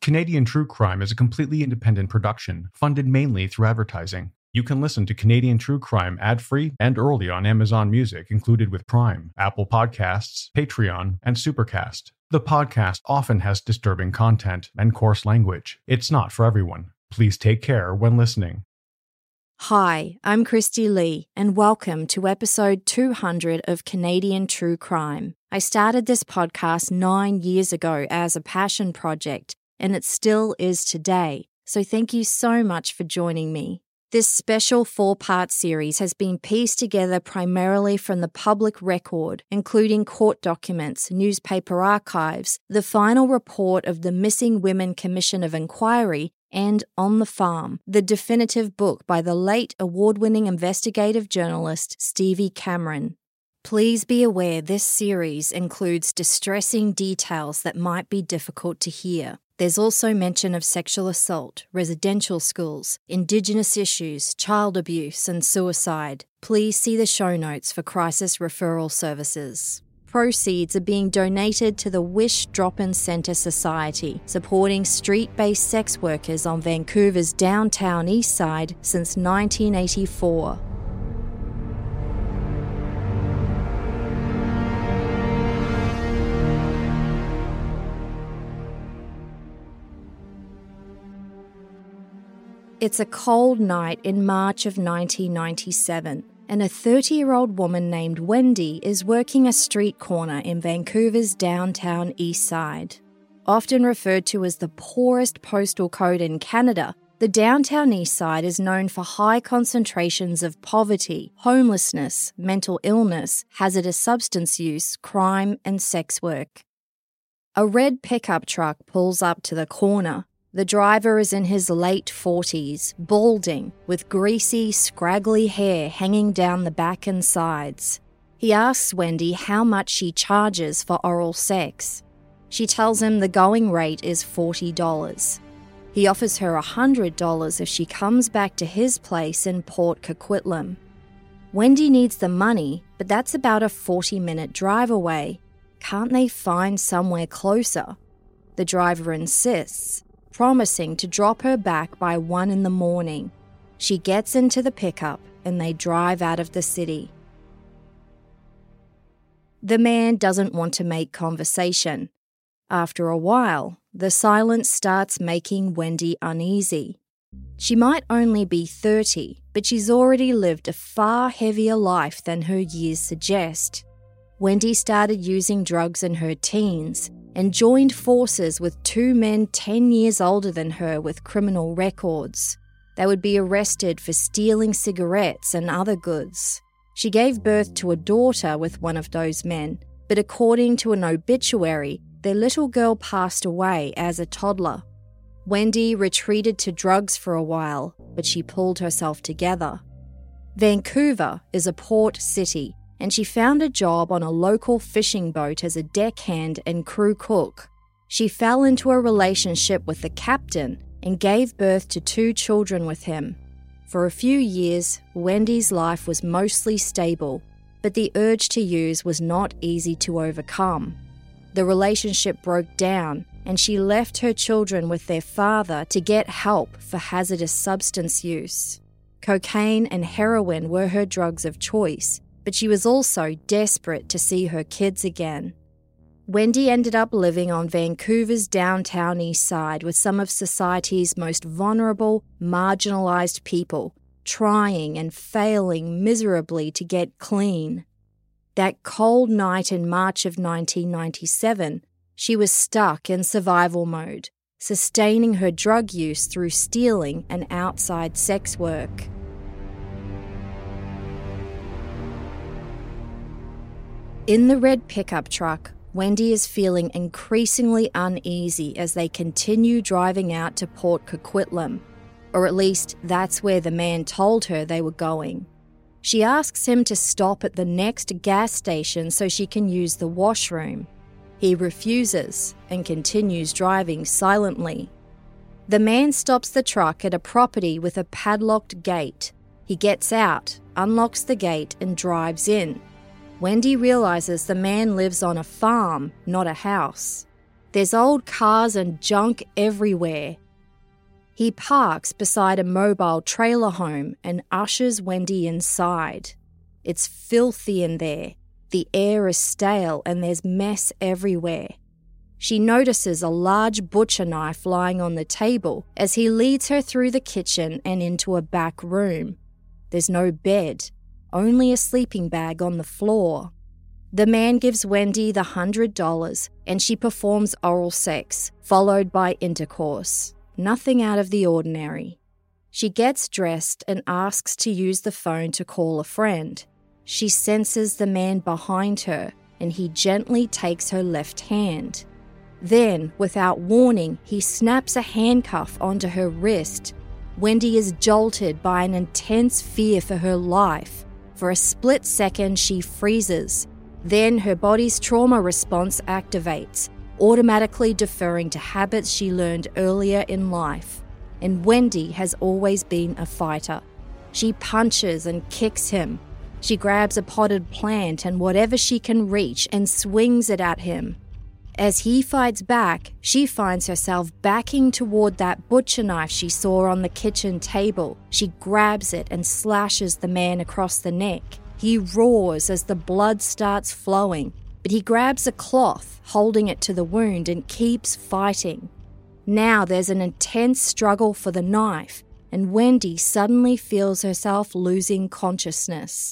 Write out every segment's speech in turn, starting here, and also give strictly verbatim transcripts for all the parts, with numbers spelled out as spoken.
Canadian True Crime is a completely independent production, funded mainly through advertising. You can listen to Canadian True Crime ad-free and early on Amazon Music, included with Prime, Apple Podcasts, Patreon, and Supercast. The podcast often has disturbing content and coarse language. It's not for everyone. Please take care when listening. Hi, I'm Christy Lee, and welcome to episode two hundred of Canadian True Crime. I started this podcast nine years ago as a passion project, and it still is today, so thank you so much for joining me. This special four-part series has been pieced together primarily from the public record, including court documents, newspaper archives, the final report of the Missing Women Commission of Inquiry, and On the Farm, the definitive book by the late award-winning investigative journalist Stevie Cameron. Please be aware this series includes distressing details that might be difficult to hear. There's also mention of sexual assault, residential schools, Indigenous issues, child abuse, and suicide. Please see the show notes for crisis referral services. Proceeds are being donated to the Wish Drop-In Centre Society, supporting street-based sex workers on Vancouver's downtown east side since nineteen eighty-four. It's a cold night in March of nineteen ninety-seven. And a thirty-year-old woman named Wendy is working a street corner in Vancouver's downtown east side. Often referred to as the poorest postal code in Canada, the downtown east side is known for high concentrations of poverty, homelessness, mental illness, hazardous substance use, crime, and sex work. A red pickup truck pulls up to the corner. The driver is in his late forties, balding, with greasy, scraggly hair hanging down the back and sides. He asks Wendy how much she charges for oral sex. She tells him the going rate is forty dollars. He offers her one hundred dollars if she comes back to his place in Port Coquitlam. Wendy needs the money, but that's about a forty-minute drive away. Can't they find somewhere closer? The driver insists, promising to drop her back by one in the morning. She gets into the pickup and they drive out of the city. The man doesn't want to make conversation. After a while, the silence starts making Wendy uneasy. She might only be thirty, but she's already lived a far heavier life than her years suggest. Wendy started using drugs in her teens and joined forces with two men ten years older than her with criminal records. They would be arrested for stealing cigarettes and other goods. She gave birth to a daughter with one of those men, but according to an obituary, their little girl passed away as a toddler. Wendy retreated to drugs for a while, but she pulled herself together. Vancouver is a port city, and she found a job on a local fishing boat as a deckhand and crew cook. She fell into a relationship with the captain and gave birth to two children with him. For a few years, Wendy's life was mostly stable, but the urge to use was not easy to overcome. The relationship broke down, and she left her children with their father to get help for hazardous substance use. Cocaine and heroin were her drugs of choice, but she was also desperate to see her kids again. Wendy ended up living on Vancouver's downtown east side with some of society's most vulnerable, marginalised people, trying and failing miserably to get clean. That cold night in March of nineteen ninety-seven, she was stuck in survival mode, sustaining her drug use through stealing and outside sex work. In the red pickup truck, Wendy is feeling increasingly uneasy as they continue driving out to Port Coquitlam, or at least that's where the man told her they were going. She asks him to stop at the next gas station so she can use the washroom. He refuses and continues driving silently. The man stops the truck at a property with a padlocked gate. He gets out, unlocks the gate, and drives in. Wendy realizes the man lives on a farm, not a house. There's old cars and junk everywhere. He parks beside a mobile trailer home and ushers Wendy inside. It's filthy in there. The air is stale and there's mess everywhere. She notices a large butcher knife lying on the table as he leads her through the kitchen and into a back room. There's no bed, only a sleeping bag on the floor. The man gives Wendy the one hundred dollars and she performs oral sex, followed by intercourse. Nothing out of the ordinary. She gets dressed and asks to use the phone to call a friend. She senses the man behind her and he gently takes her left hand. Then, without warning, he snaps a handcuff onto her wrist. Wendy is jolted by an intense fear for her life. For a split second, she freezes. Then her body's trauma response activates, automatically deferring to habits she learned earlier in life. And Wendy has always been a fighter. She punches and kicks him. She grabs a potted plant and whatever she can reach and swings it at him. As he fights back, she finds herself backing toward that butcher knife she saw on the kitchen table. She grabs it and slashes the man across the neck. He roars as the blood starts flowing, but he grabs a cloth, holding it to the wound, and keeps fighting. Now there's an intense struggle for the knife, and Wendy suddenly feels herself losing consciousness.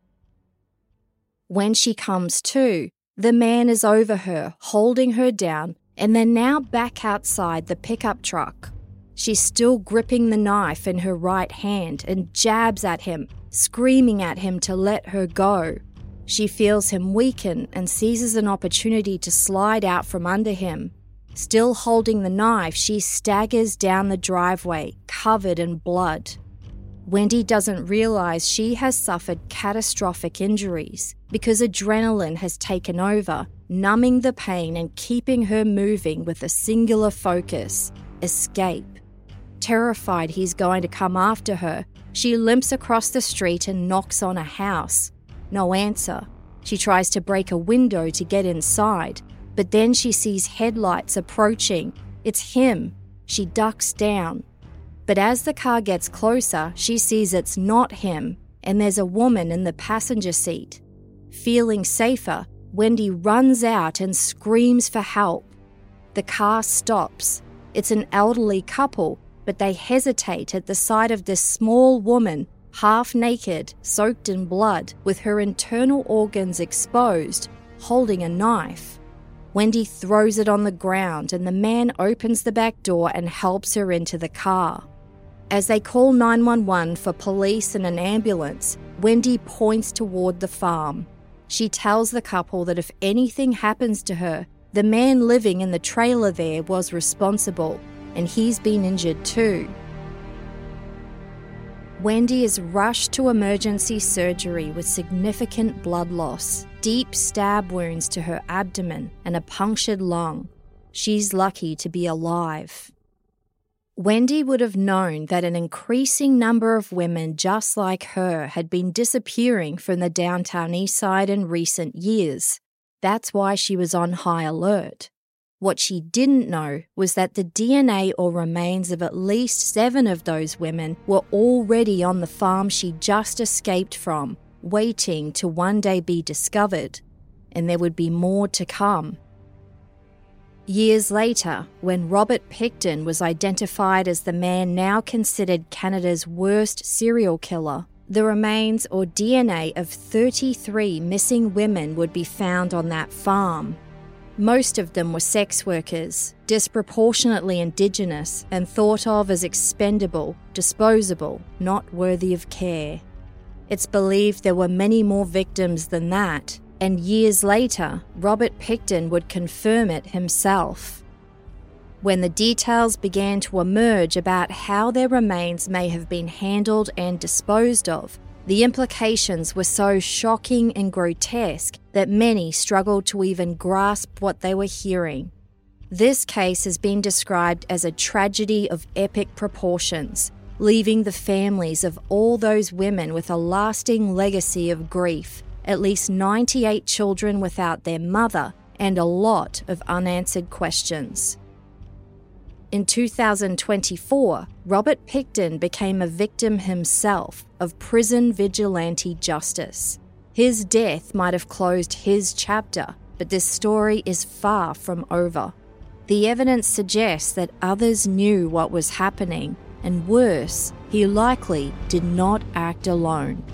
When she comes to, the man is over her, holding her down, and they're now back outside the pickup truck. She's still gripping the knife in her right hand and jabs at him, screaming at him to let her go. She feels him weaken and seizes an opportunity to slide out from under him. Still holding the knife, she staggers down the driveway, covered in blood. Wendy doesn't realize she has suffered catastrophic injuries because adrenaline has taken over, numbing the pain and keeping her moving with a singular focus: escape. Terrified he's going to come after her, she limps across the street and knocks on a house. No answer. She tries to break a window to get inside, but then she sees headlights approaching. It's him. She ducks down. But as the car gets closer, she sees it's not him, and there's a woman in the passenger seat. Feeling safer, Wendy runs out and screams for help. The car stops. It's an elderly couple, but they hesitate at the sight of this small woman, half naked, soaked in blood, with her internal organs exposed, holding a knife. Wendy throws it on the ground and the man opens the back door and helps her into the car. As they call nine one one for police and an ambulance, Wendy points toward the farm. She tells the couple that if anything happens to her, the man living in the trailer there was responsible, and he's been injured too. Wendy is rushed to emergency surgery with significant blood loss, deep stab wounds to her abdomen, and a punctured lung. She's lucky to be alive. Wendy would have known that an increasing number of women just like her had been disappearing from the downtown east side in recent years. That's why she was on high alert. What she didn't know was that the D N A or remains of at least seven of those women were already on the farm she just escaped from, waiting to one day be discovered, and there would be more to come. Years later, when Robert Pickton was identified as the man now considered Canada's worst serial killer, the remains or D N A of thirty-three missing women would be found on that farm. Most of them were sex workers, disproportionately Indigenous, and thought of as expendable, disposable, not worthy of care. It's believed there were many more victims than that, and years later, Robert Pickton would confirm it himself. When the details began to emerge about how their remains may have been handled and disposed of, the implications were so shocking and grotesque that many struggled to even grasp what they were hearing. This case has been described as a tragedy of epic proportions, leaving the families of all those women with a lasting legacy of grief, at least ninety-eight children without their mother, and a lot of unanswered questions. In two thousand twenty-four, Robert Pickton became a victim himself of prison vigilante justice. His death might have closed his chapter, but this story is far from over. The evidence suggests that others knew what was happening, and worse, he likely did not act alone.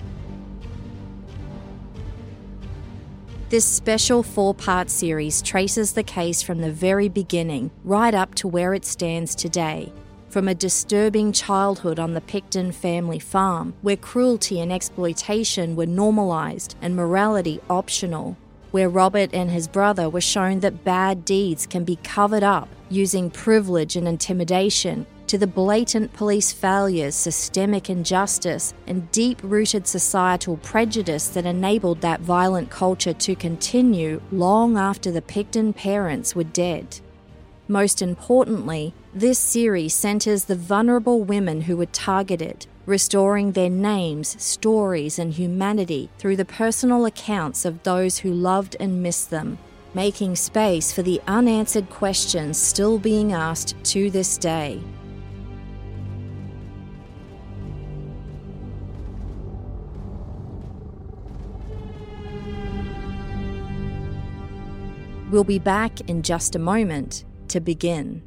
This special four-part series traces the case from the very beginning right up to where it stands today. From a disturbing childhood on the Pickton family farm, where cruelty and exploitation were normalised and morality optional, where Robert and his brother were shown that bad deeds can be covered up using privilege and intimidation, to the blatant police failures, systemic injustice, and deep-rooted societal prejudice that enabled that violent culture to continue long after the Pickton parents were dead. Most importantly, this series centres the vulnerable women who were targeted, restoring their names, stories, and humanity through the personal accounts of those who loved and missed them, making space for the unanswered questions still being asked to this day. We'll be back in just a moment to begin.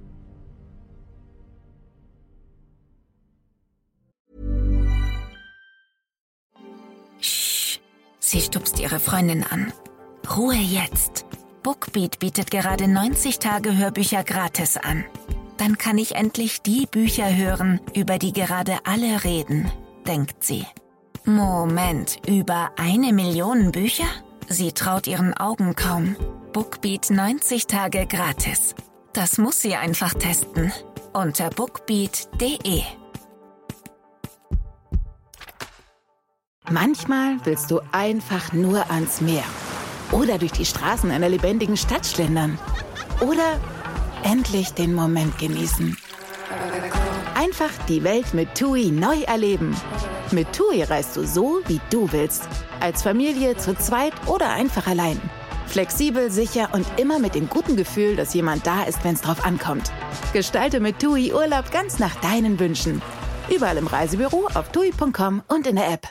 Shh, sie stupst ihre Freundin an. Ruhe jetzt. Bookbeat bietet gerade neunzig Tage Hörbücher gratis an. Dann kann ich endlich die Bücher hören, über die gerade alle reden, denkt sie. Moment, über eine Million Bücher? Sie traut ihren Augen kaum. Bookbeat neunzig Tage gratis. Das muss sie einfach testen. Unter bookbeat punkt de. Manchmal willst du einfach nur ans Meer. Oder durch die Straßen einer lebendigen Stadt schlendern. Oder endlich den Moment genießen. Einfach die Welt mit TUI neu erleben. Mit TUI reist du so, wie du willst. Als Familie, zu zweit oder einfach allein. Flexibel, sicher und immer mit dem guten Gefühl, dass jemand da ist, wenn es drauf ankommt. Gestalte mit TUI Urlaub ganz nach deinen Wünschen. Überall im Reisebüro, auf tui punkt com und in der App.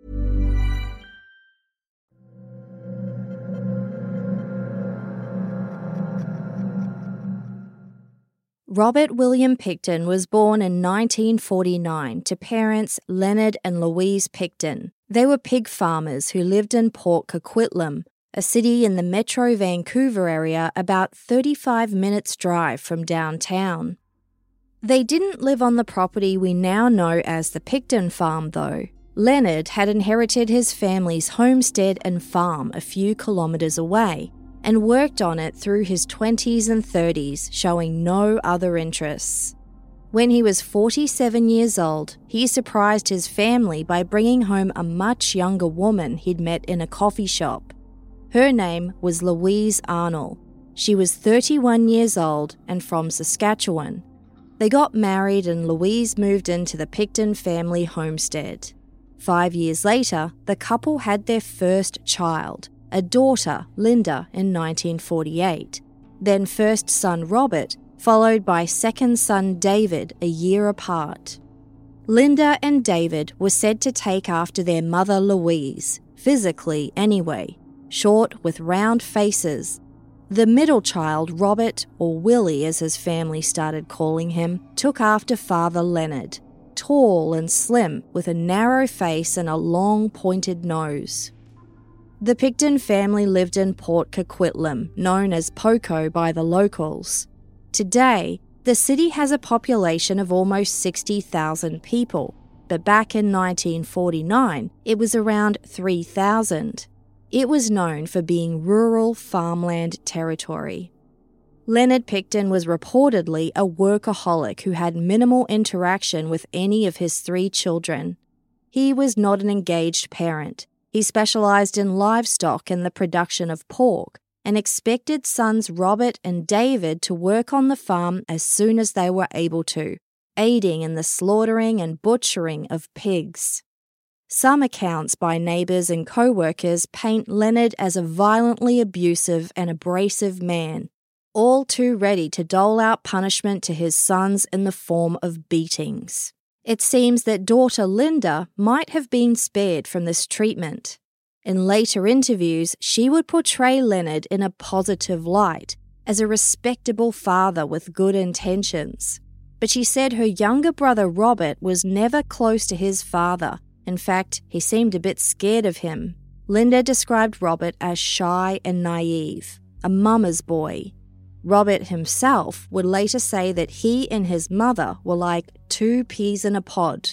Robert William Pickton was born in nineteen forty-nine to parents Leonard and Louise Pickton. They were pig farmers who lived in Port Coquitlam, a city in the Metro Vancouver area about thirty-five minutes drive from downtown. They didn't live on the property we now know as the Pickton farm, though. Leonard had inherited his family's homestead and farm a few kilometres away and worked on it through his twenties and thirties, showing no other interests. When he was forty-seven years old, he surprised his family by bringing home a much younger woman he'd met in a coffee shop. Her name was Louise Arnold. She was thirty-one years old and from Saskatchewan. They got married and Louise moved into the Pickton family homestead. Five years later, the couple had their first child, a daughter, Linda, in nineteen forty-eight. Then first son Robert, followed by second son David a year apart. Linda and David were said to take after their mother Louise, physically anyway, short with round faces. The middle child, Robert, or Willie as his family started calling him, took after father Leonard, tall and slim with a narrow face and a long pointed nose. The Pickton family lived in Port Coquitlam, known as Poco by the locals. Today, the city has a population of almost sixty thousand people, but back in nineteen forty-nine, it was around three thousand. It was known for being rural farmland territory. Leonard Pickton was reportedly a workaholic who had minimal interaction with any of his three children. He was not an engaged parent. He specialised in livestock and the production of pork, and expected sons Robert and David to work on the farm as soon as they were able to, aiding in the slaughtering and butchering of pigs. Some accounts by neighbours and co-workers paint Leonard as a violently abusive and abrasive man, all too ready to dole out punishment to his sons in the form of beatings. It seems that daughter Linda might have been spared from this treatment. In later interviews, she would portray Leonard in a positive light, as a respectable father with good intentions. But she said her younger brother Robert was never close to his father. In fact, he seemed a bit scared of him. Linda described Robert as shy and naive, a mama's boy. Robert himself would later say that he and his mother were like two peas in a pod.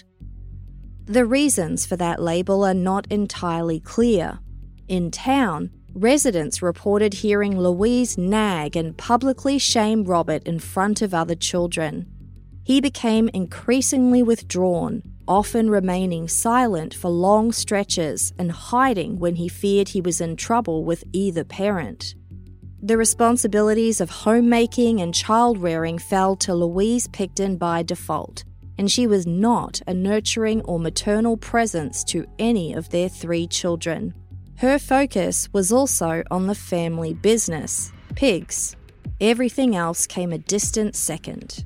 The reasons for that label are not entirely clear. In town, residents reported hearing Louise nag and publicly shame Robert in front of other children. He became increasingly withdrawn, often remaining silent for long stretches and hiding when he feared he was in trouble with either parent. The responsibilities of homemaking and child-rearing fell to Louise Picton by default, and she was not a nurturing or maternal presence to any of their three children. Her focus was also on the family business, pigs. Everything else came a distant second.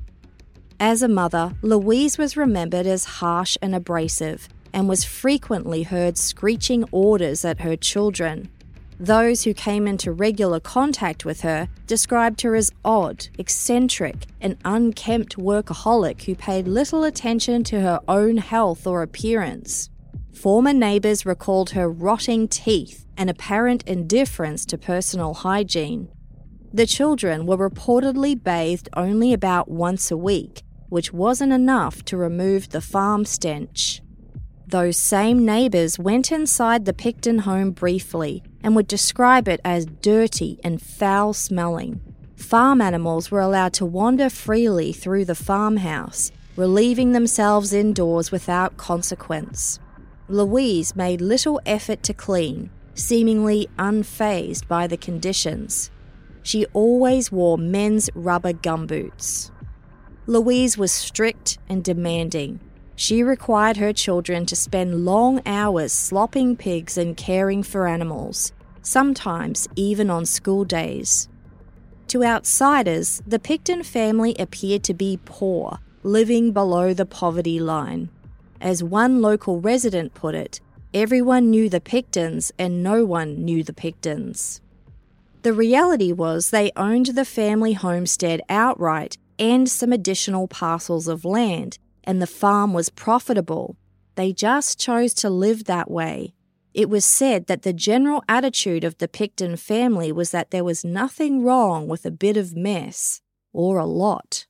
As a mother, Louise was remembered as harsh and abrasive, and was frequently heard screeching orders at her children. Those who came into regular contact with her described her as odd, eccentric, and unkempt workaholic who paid little attention to her own health or appearance. Former neighbours recalled her rotting teeth and apparent indifference to personal hygiene. The children were reportedly bathed only about once a week, which wasn't enough to remove the farm stench. Those same neighbours went inside the Picton home briefly and would describe it as dirty and foul-smelling. Farm animals were allowed to wander freely through the farmhouse, relieving themselves indoors without consequence. Louise made little effort to clean, seemingly unfazed by the conditions. She always wore men's rubber gumboots. Louise was strict and demanding. She required her children to spend long hours slopping pigs and caring for animals, sometimes even on school days. To outsiders, the Picton family appeared to be poor, living below the poverty line. As one local resident put it, everyone knew the Pictons and no one knew the Pictons. The reality was they owned the family homestead outright and some additional parcels of land, and the farm was profitable. They just chose to live that way. It was said that the general attitude of the Picton family was that there was nothing wrong with a bit of mess, or a lot.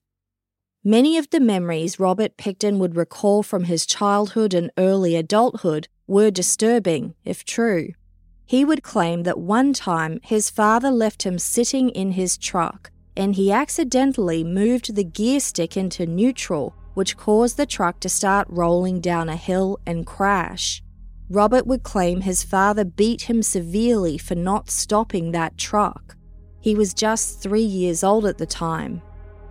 Many of the memories Robert Picton would recall from his childhood and early adulthood were disturbing, if true. He would claim that one time his father left him sitting in his truck, and he accidentally moved the gear stick into neutral, which caused the truck to start rolling down a hill and crash. Robert would claim his father beat him severely for not stopping that truck. He was just three years old at the time.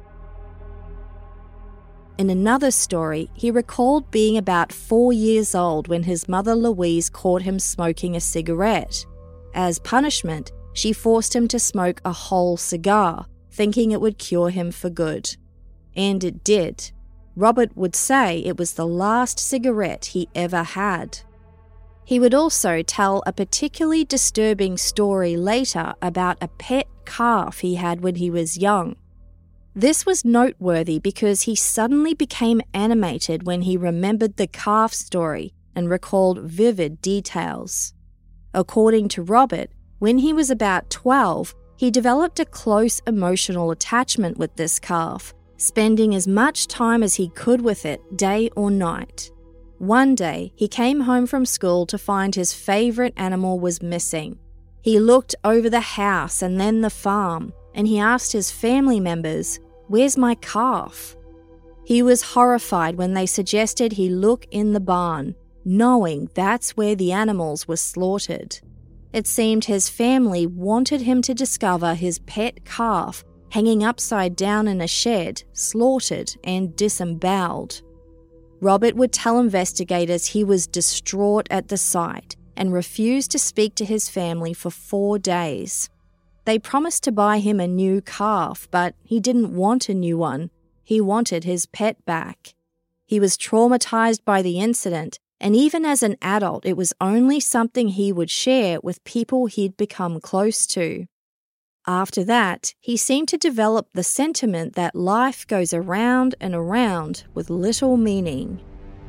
In another story, he recalled being about four years old when his mother Louise caught him smoking a cigarette. As punishment, she forced him to smoke a whole cigar, thinking it would cure him for good. And it did. Robert would say it was the last cigarette he ever had. He would also tell a particularly disturbing story later about a pet calf he had when he was young. This was noteworthy because he suddenly became animated when he remembered the calf story and recalled vivid details. According to Robert, when he was about twelve, he developed a close emotional attachment with this calf, spending as much time as he could with it, day or night. One day, he came home from school to find his favourite animal was missing. He looked over the house and then the farm, and he asked his family members, "Where's my calf?" He was horrified when they suggested he look in the barn, knowing that's where the animals were slaughtered. It seemed his family wanted him to discover his pet calf hanging upside down in a shed, slaughtered and disemboweled. Robert would tell investigators he was distraught at the sight and refused to speak to his family for four days. They promised to buy him a new calf, but he didn't want a new one. He wanted his pet back. He was traumatized by the incident, and even as an adult, it was only something he would share with people he'd become close to. After that, he seemed to develop the sentiment that life goes around and around with little meaning.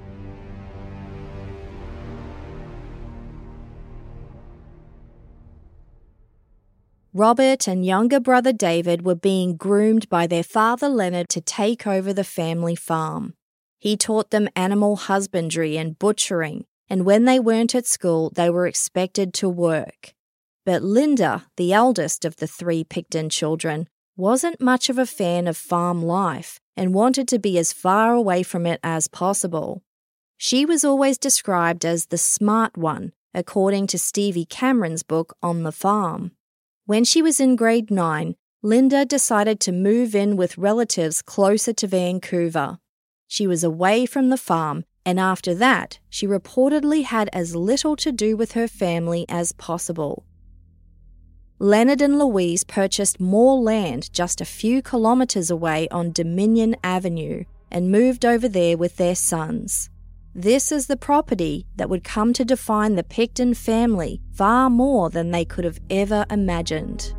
Robert and younger brother David were being groomed by their father Leonard to take over the family farm. He taught them animal husbandry and butchering, and when they weren't at school, they were expected to work. But Linda, the eldest of the three Picton children, wasn't much of a fan of farm life and wanted to be as far away from it as possible. She was always described as the smart one, according to Stevie Cameron's book On the Farm. When she was in grade nine, Linda decided to move in with relatives closer to Vancouver. She was away from the farm, and after that, she reportedly had as little to do with her family as possible. Leonard and Louise purchased more land just a few kilometres away on Dominion Avenue and moved over there with their sons. This is the property that would come to define the Picton family far more than they could have ever imagined.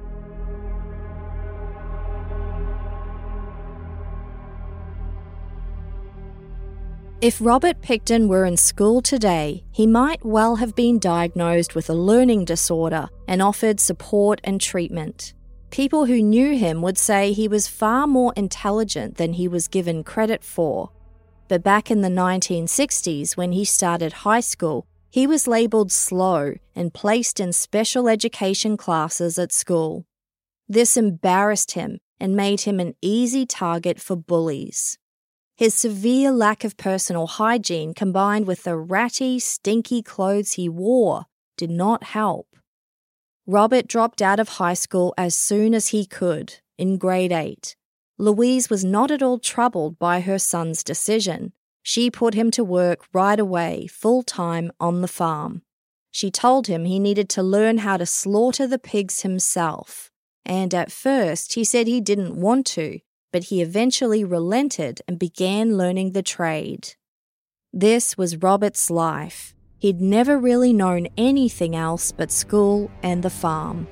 If Robert Picton were in school today, he might well have been diagnosed with a learning disorder and offered support and treatment. People who knew him would say he was far more intelligent than he was given credit for. But back in the nineteen sixties, when he started high school, he was labelled slow and placed in special education classes at school. This embarrassed him and made him an easy target for bullies. His severe lack of personal hygiene combined with the ratty, stinky clothes he wore did not help. Robert dropped out of high school as soon as he could, in grade eight. Louise was not at all troubled by her son's decision. She put him to work right away, full-time on the farm. She told him he needed to learn how to slaughter the pigs himself. And at first, he said he didn't want to, but he eventually relented and began learning the trade. This was Robert's life. He'd never really known anything else but school and the farm.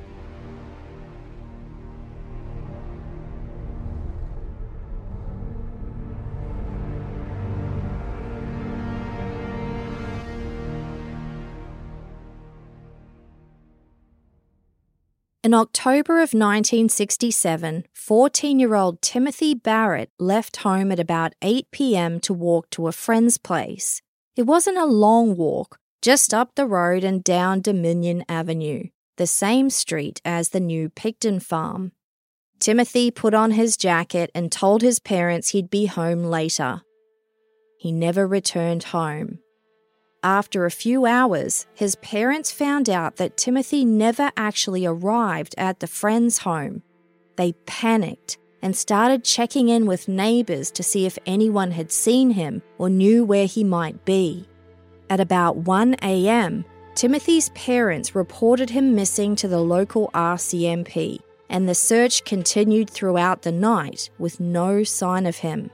In October of nineteen sixty-seven, fourteen-year-old Timothy Barrett left home at about eight p.m. to walk to a friend's place. It wasn't a long walk, just up the road and down Dominion Avenue, the same street as the new Picton farm. Timothy put on his jacket and told his parents he'd be home later. He never returned home. After a few hours, his parents found out that Timothy never actually arrived at the friend's home. They panicked and started checking in with neighbours to see if anyone had seen him or knew where he might be. At about one a.m., Timothy's parents reported him missing to the local R C M P, and the search continued throughout the night with no sign of him.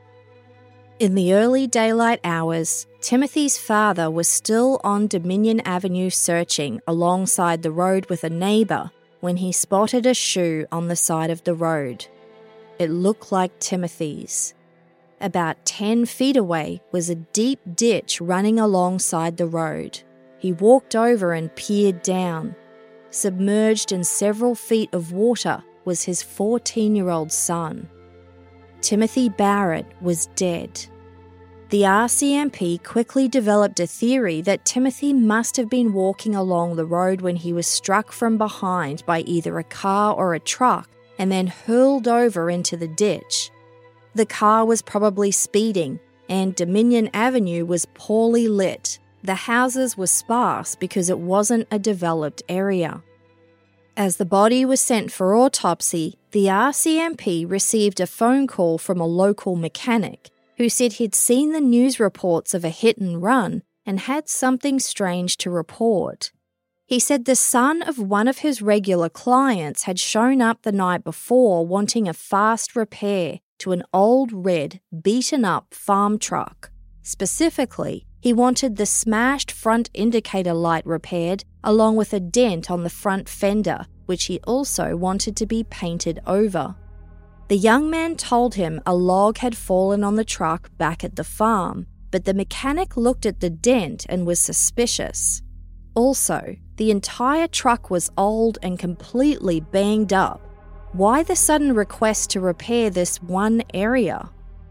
In the early daylight hours, Timothy's father was still on Dominion Avenue searching alongside the road with a neighbour when he spotted a shoe on the side of the road. It looked like Timothy's. About ten feet away was a deep ditch running alongside the road. He walked over and peered down. Submerged in several feet of water was his fourteen-year-old son. Timothy Barrett was dead. The R C M P quickly developed a theory that Timothy must have been walking along the road when he was struck from behind by either a car or a truck and then hurled over into the ditch. The car was probably speeding, and Dominion Avenue was poorly lit. The houses were sparse because it wasn't a developed area. As the body was sent for autopsy, the R C M P received a phone call from a local mechanic. who said he'd seen the news reports of a hit and run and had something strange to report. He said the son of one of his regular clients had shown up the night before wanting a fast repair to an old red, beaten-up farm truck. Specifically, he wanted the smashed front indicator light repaired along with a dent on the front fender, which he also wanted to be painted over. The young man told him a log had fallen on the truck back at the farm, but the mechanic looked at the dent and was suspicious. Also, the entire truck was old and completely banged up. Why the sudden request to repair this one area?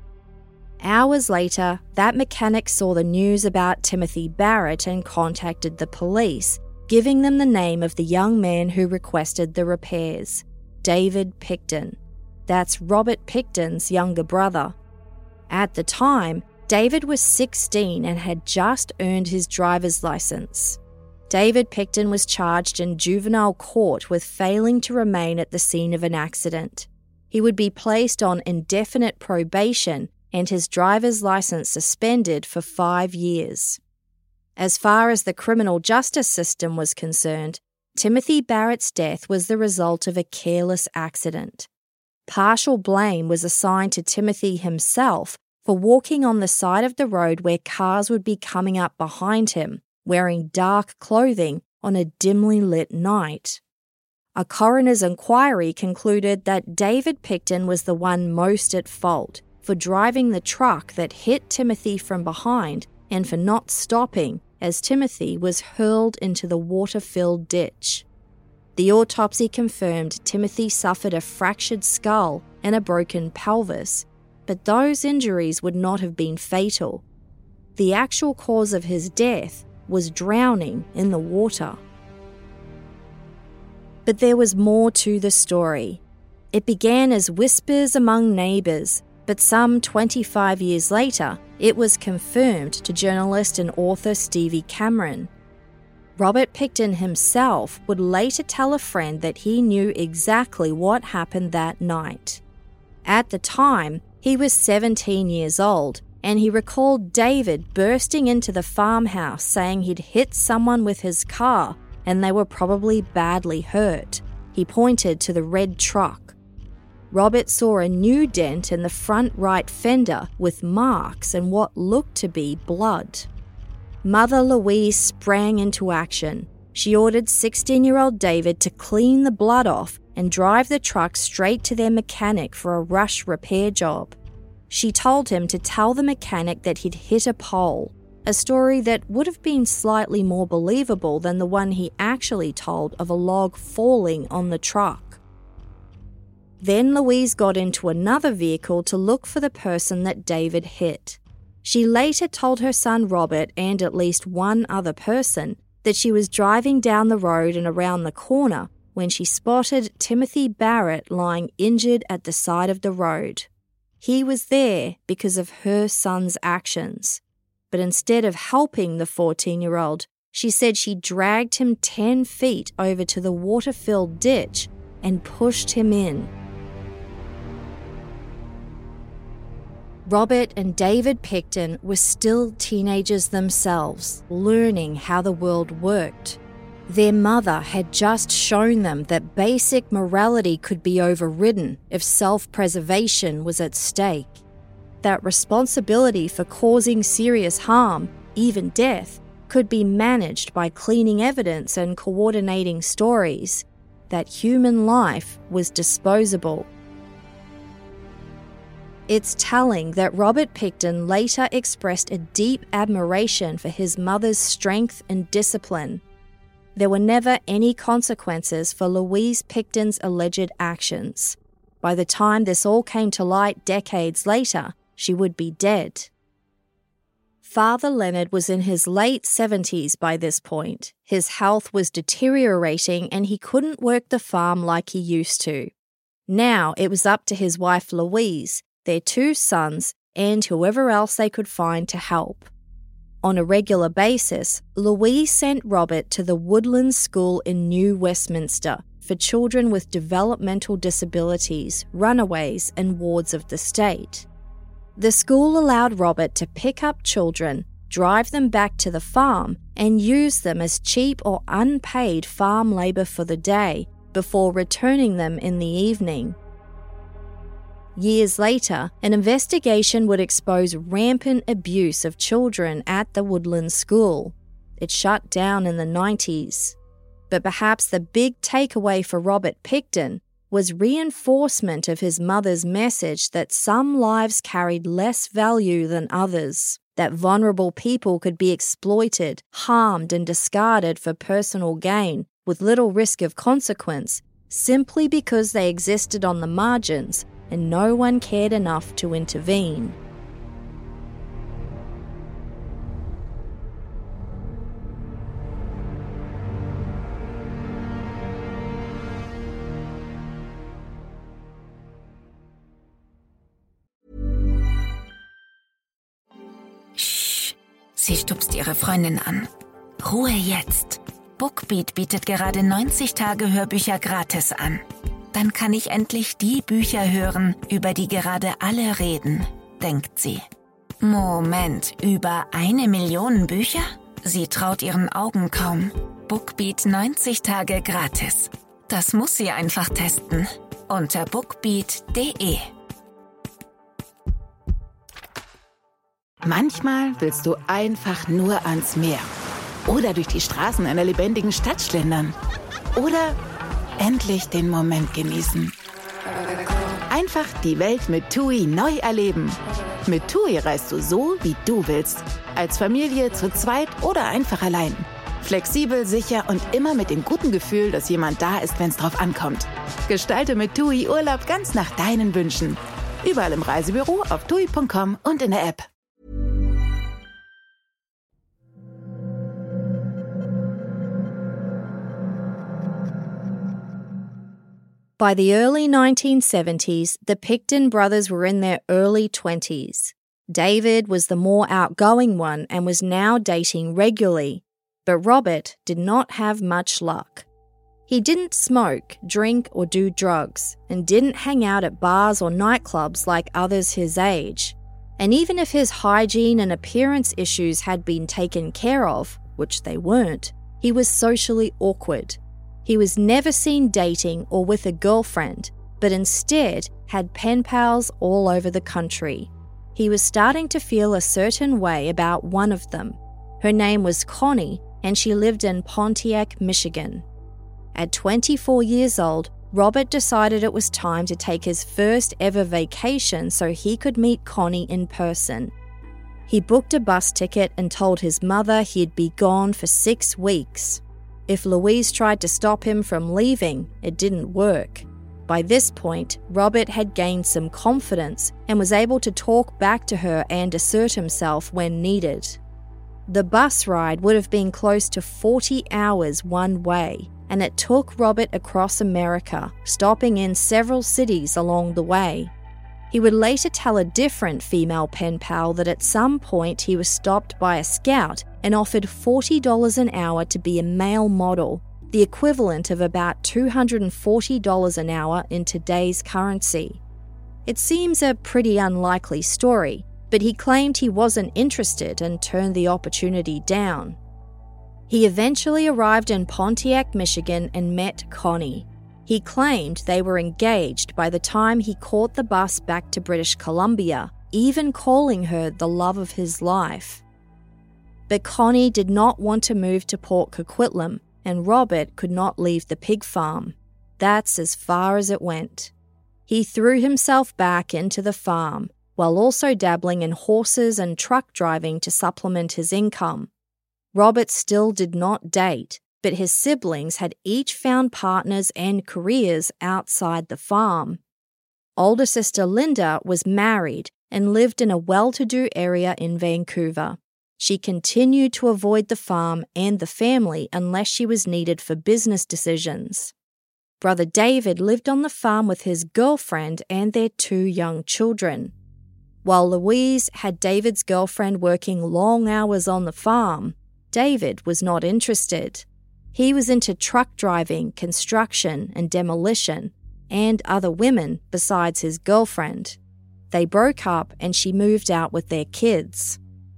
Hours later, that mechanic saw the news about Timothy Barrett and contacted the police, giving them the name of the young man who requested the repairs, David Pickton. That's Robert Pickton's younger brother. At the time, David was sixteen and had just earned his driver's license. David Pickton was charged in juvenile court with failing to remain at the scene of an accident. He would be placed on indefinite probation and his driver's license suspended for five years. As far as the criminal justice system was concerned, Timothy Barrett's death was the result of a careless accident. Partial blame was assigned to Timothy himself for walking on the side of the road where cars would be coming up behind him, wearing dark clothing on a dimly lit night. A coroner's inquiry concluded that David Pickton was the one most at fault for driving the truck that hit Timothy from behind and for not stopping as Timothy was hurled into the water-filled ditch. The autopsy confirmed Timothy suffered a fractured skull and a broken pelvis, but those injuries would not have been fatal. The actual cause of his death was drowning in the water. But there was more to the story. It began as whispers among neighbours, but some twenty-five years later, it was confirmed to journalist and author Stevie Cameron. Robert Pickton himself would later tell a friend that he knew exactly what happened that night. At the time, he was seventeen years old, and he recalled David bursting into the farmhouse saying he'd hit someone with his car and they were probably badly hurt. He pointed to the red truck. Robert saw a new dent in the front right fender with marks and what looked to be blood. Mother Louise sprang into action. She ordered sixteen-year-old David to clean the blood off and drive the truck straight to their mechanic for a rush repair job. She told him to tell the mechanic that he'd hit a pole, a story that would have been slightly more believable than the one he actually told of a log falling on the truck. Then Louise got into another vehicle to look for the person that David hit. She later told her son Robert and at least one other person that she was driving down the road and around the corner when she spotted Timothy Barrett lying injured at the side of the road. He was there because of her son's actions. But instead of helping the fourteen-year-old, she said she dragged him ten feet over to the water-filled ditch and pushed him in. Robert and David Pickton were still teenagers themselves, learning how the world worked. Their mother had just shown them that basic morality could be overridden if self-preservation was at stake. That responsibility for causing serious harm, even death, could be managed by cleaning evidence and coordinating stories. That human life was disposable. It's telling that Robert Pickton later expressed a deep admiration for his mother's strength and discipline. There were never any consequences for Louise Pickton's alleged actions. By the time this all came to light decades later, she would be dead. Father Leonard was in his late seventies by this point. His health was deteriorating and he couldn't work the farm like he used to. Now it was up to his wife Louise, their two sons, and whoever else they could find to help. On a regular basis, Louise sent Robert to the Woodlands School in New Westminster for children with developmental disabilities, runaways, and wards of the state. The school allowed Robert to pick up children, drive them back to the farm, and use them as cheap or unpaid farm labour for the day before returning them in the evening. Years later, an investigation would expose rampant abuse of children at the Woodlands School. It shut down in the nineties. But perhaps the big takeaway for Robert Pickton was reinforcement of his mother's message that some lives carried less value than others, that vulnerable people could be exploited, harmed, and discarded for personal gain with little risk of consequence simply because they existed on the margins and no one cared enough to intervene. Sch, sie stupst ihre Freundin an. Ruhe jetzt. Bookbeat bietet gerade neunzig Tage Hörbücher gratis an. Dann kann ich endlich die Bücher hören, über die gerade alle reden, denkt sie. Moment, über eine Million Bücher? Sie traut ihren Augen kaum. Bookbeat neunzig Tage gratis. Das muss sie einfach testen. Unter bookbeat punkt de. Manchmal willst du einfach nur ans Meer. Oder durch die Straßen einer lebendigen Stadt schlendern. Oder endlich den Moment genießen. Einfach die Welt mit TUI neu erleben. Mit TUI reist du so, wie du willst. Als Familie, zu zweit oder einfach allein. Flexibel, sicher und immer mit dem guten Gefühl, dass jemand da ist, wenn es drauf ankommt. Gestalte mit TUI Urlaub ganz nach deinen Wünschen. Überall im Reisebüro, auf tui punkt com und in der App. By the early nineteen seventies, the Pickton brothers were in their early twenties. David was the more outgoing one and was now dating regularly, but Robert did not have much luck. He didn't smoke, drink, or do drugs, and didn't hang out at bars or nightclubs like others his age. And even if his hygiene and appearance issues had been taken care of, which they weren't, he was socially awkward. He was never seen dating or with a girlfriend, but instead had pen pals all over the country. He was starting to feel a certain way about one of them. Her name was Connie, and she lived in Pontiac, Michigan. At twenty-four years old, Robert decided it was time to take his first ever vacation so he could meet Connie in person. He booked a bus ticket and told his mother he'd be gone for six weeks. If Louise tried to stop him from leaving, it didn't work. By this point, Robert had gained some confidence and was able to talk back to her and assert himself when needed. The bus ride would have been close to forty hours one way, and it took Robert across America, stopping in several cities along the way. He would later tell a different female pen pal that at some point he was stopped by a scout and offered forty dollars an hour to be a male model, the equivalent of about two hundred forty dollars an hour in today's currency. It seems a pretty unlikely story, but he claimed he wasn't interested and turned the opportunity down. He eventually arrived in Pontiac, Michigan and met Connie. He claimed they were engaged by the time he caught the bus back to British Columbia, even calling her the love of his life. But Connie did not want to move to Port Coquitlam, and Robert could not leave the pig farm. That's as far as it went. He threw himself back into the farm, while also dabbling in horses and truck driving to supplement his income. Robert still did not date, but his siblings had each found partners and careers outside the farm. Older sister Linda was married and lived in a well-to-do area in Vancouver. She continued to avoid the farm and the family unless she was needed for business decisions. Brother David lived on the farm with his girlfriend and their two young children. While Louise had David's girlfriend working long hours on the farm, David was not interested. He was into truck driving, construction, and demolition, and other women besides his girlfriend. They broke up and she moved out with their kids.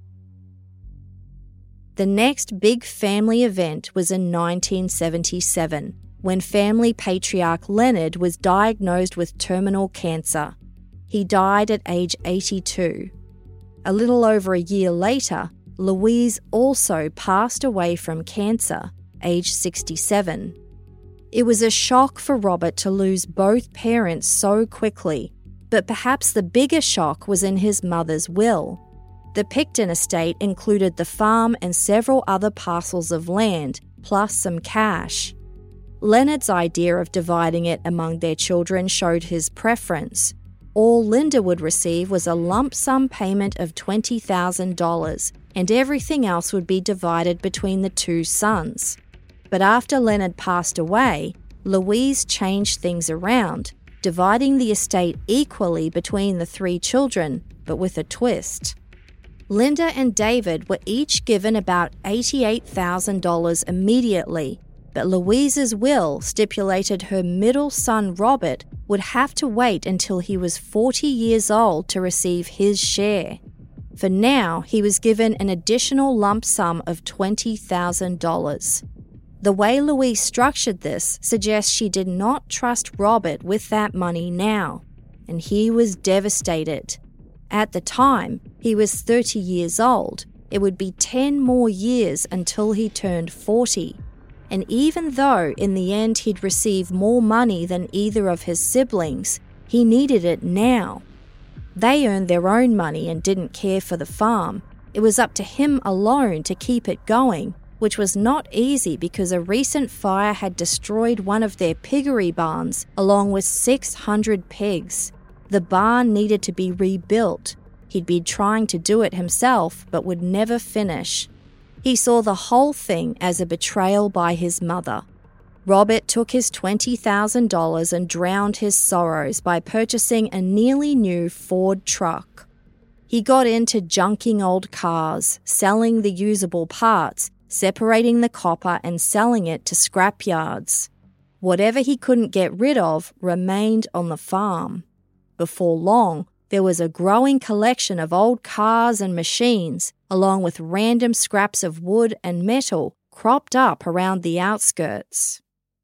The next big family event was in nineteen seventy-seven, when family patriarch Leonard was diagnosed with terminal cancer. He died at age eighty-two. A little over a year later, Louise also passed away from cancer, age sixty-seven. It was a shock for Robert to lose both parents so quickly, but perhaps the bigger shock was in his mother's will. The Picton estate included the farm and several other parcels of land, plus some cash. Leonard's idea of dividing it among their children showed his preference. All Linda would receive was a lump sum payment of twenty thousand dollars, and everything else would be divided between the two sons. But after Leonard passed away, Louise changed things around, dividing the estate equally between the three children, but with a twist. Linda and David were each given about eighty-eight thousand dollars immediately, but Louise's will stipulated her middle son Robert would have to wait until he was forty years old to receive his share. For now, he was given an additional lump sum of twenty thousand dollars. The way Louise structured this suggests she did not trust Robert with that money now, and he was devastated. At the time, he was thirty years old. It would be ten more years until he turned forty. And even though in the end he'd receive more money than either of his siblings, he needed it now. They earned their own money and didn't care for the farm. It was up to him alone to keep it going, which was not easy because a recent fire had destroyed one of their piggery barns along with six hundred pigs. The barn needed to be rebuilt. He'd been trying to do it himself but would never finish. He saw the whole thing as a betrayal by his mother. Robert took his twenty thousand dollars and drowned his sorrows by purchasing a nearly new Ford truck. He got into junking old cars, selling the usable parts, separating the copper and selling it to scrap yards. Whatever he couldn't get rid of remained on the farm. Before long, there was a growing collection of old cars and machines, along with random scraps of wood and metal cropped up around the outskirts.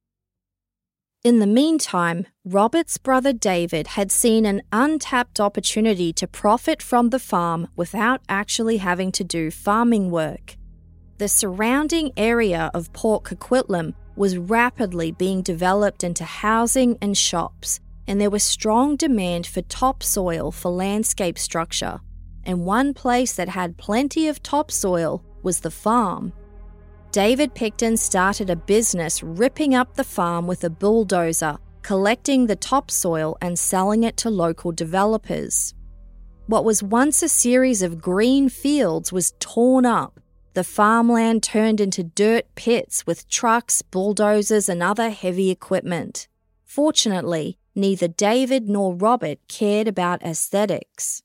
In the meantime, Robert's brother David had seen an untapped opportunity to profit from the farm without actually having to do farming work. The surrounding area of Port Coquitlam was rapidly being developed into housing and shops, and there was strong demand for topsoil for landscape structure, and one place that had plenty of topsoil was the farm. David Picton started a business ripping up the farm with a bulldozer, collecting the topsoil and selling it to local developers. What was once a series of green fields was torn up. The farmland turned into dirt pits with trucks, bulldozers, and other heavy equipment. Fortunately, neither David nor Robert cared about aesthetics.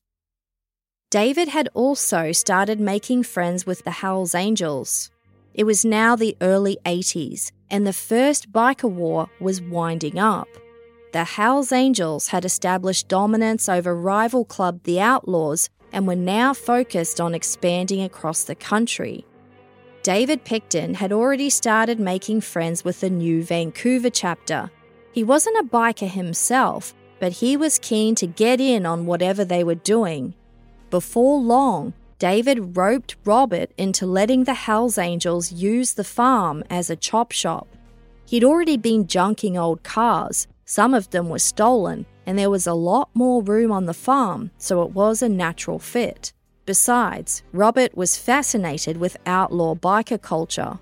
David had also started making friends with the Hells Angels. It was now the early eighties, and the first biker war was winding up. The Hells Angels had established dominance over rival club The Outlaws and were now focused on expanding across the country. David Picton had already started making friends with the new Vancouver chapter. He wasn't a biker himself, but he was keen to get in on whatever they were doing. Before long, David roped Robert into letting the Hells Angels use the farm as a chop shop. He'd already been junking old cars. Some of them were stolen, and there was a lot more room on the farm, so it was a natural fit. Besides, Robert was fascinated with outlaw biker culture.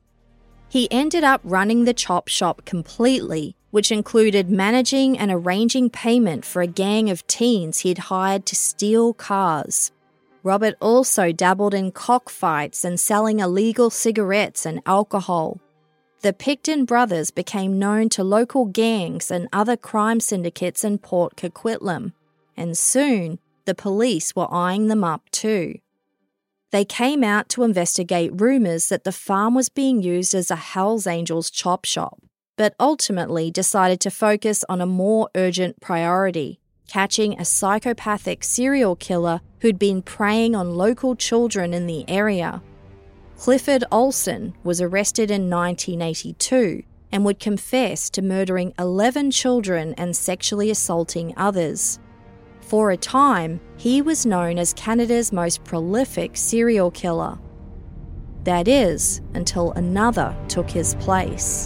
He ended up running the chop shop completely, which included managing and arranging payment for a gang of teens he'd hired to steal cars. Robert also dabbled in cockfights and selling illegal cigarettes and alcohol. The Picton brothers became known to local gangs and other crime syndicates in Port Coquitlam, and soon the police were eyeing them up too. They came out to investigate rumours that the farm was being used as a Hells Angels chop shop, but ultimately decided to focus on a more urgent priority: catching a psychopathic serial killer who'd been preying on local children in the area. Clifford Olson was arrested in nineteen eighty-two and would confess to murdering eleven children and sexually assaulting others. For a time, he was known as Canada's most prolific serial killer. That is, until another took his place.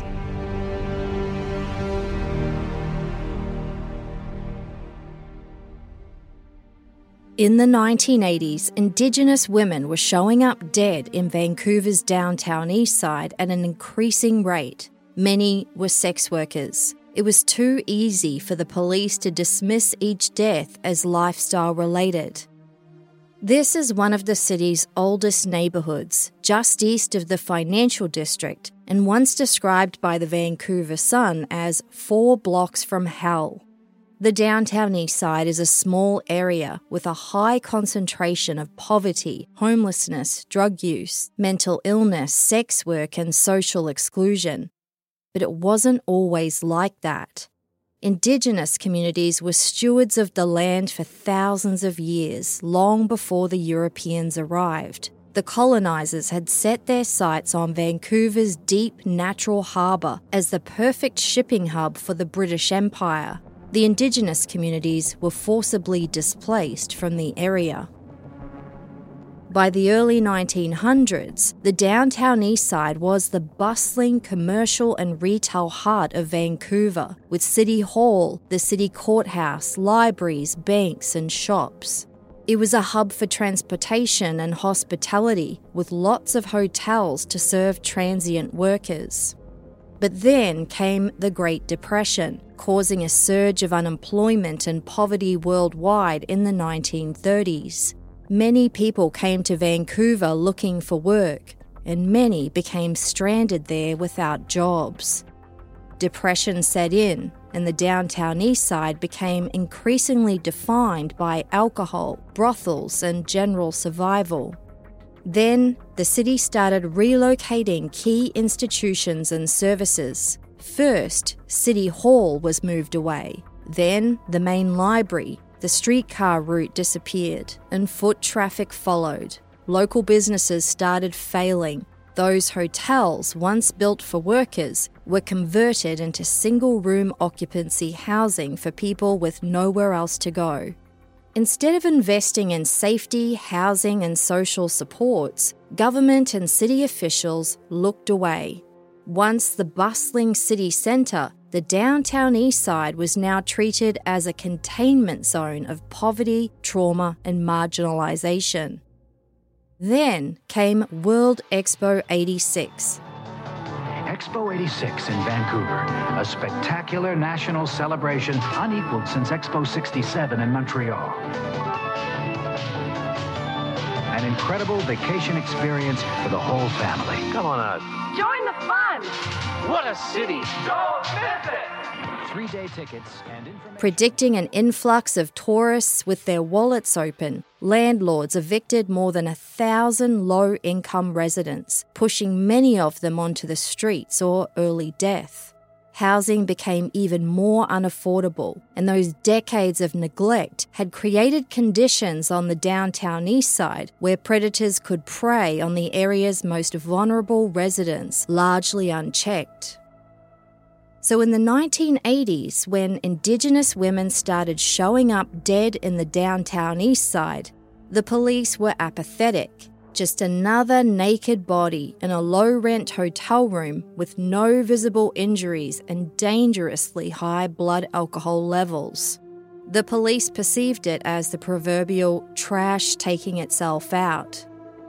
In the nineteen eighties, Indigenous women were showing up dead in Vancouver's downtown east side at an increasing rate. Many were sex workers. It was too easy for the police to dismiss each death as lifestyle-related. This is one of the city's oldest neighbourhoods, just east of the financial district, and once described by the Vancouver Sun as four blocks from hell. The downtown east side is a small area with a high concentration of poverty, homelessness, drug use, mental illness, sex work, and social exclusion. But it wasn't always like that. Indigenous communities were stewards of the land for thousands of years, long before the Europeans arrived. The colonisers had set their sights on Vancouver's deep natural harbour as the perfect shipping hub for the British Empire. The Indigenous communities were forcibly displaced from the area. By the early nineteen hundreds, the downtown east side was the bustling commercial and retail heart of Vancouver, with City Hall, the city courthouse, libraries, banks and shops. It was a hub for transportation and hospitality, with lots of hotels to serve transient workers. But then came the Great Depression, causing a surge of unemployment and poverty worldwide in the nineteen thirties. Many people came to Vancouver looking for work, and many became stranded there without jobs. Depression set in, and the downtown east side became increasingly defined by alcohol, brothels, and general survival. Then, the city started relocating key institutions and services. First, City Hall was moved away. Then, the main library. The streetcar route disappeared, and foot traffic followed. Local businesses started failing. Those hotels, once built for workers, were converted into single-room occupancy housing for people with nowhere else to go. Instead of investing in safety, housing, and social supports, government and city officials looked away. Once the bustling city centre, the downtown east side was now treated as a containment zone of poverty, trauma, and marginalisation. Then came World Expo eighty-six. Expo eighty-six in Vancouver, a spectacular national celebration unequaled since Expo sixty-seven in Montreal. An incredible vacation experience for the whole family. Come on out. Join the fun. What a city. Don't miss it. Three-day tickets and information. Predicting an influx of tourists with their wallets open, landlords evicted more than a thousand low-income residents, pushing many of them onto the streets or early death. Housing became even more unaffordable, and those decades of neglect had created conditions on the downtown east side where predators could prey on the area's most vulnerable residents, largely unchecked. So in the nineteen eighties, when Indigenous women started showing up dead in the downtown east side, the police were apathetic. Just another naked body in a low-rent hotel room with no visible injuries and dangerously high blood alcohol levels. The police perceived it as the proverbial trash taking itself out.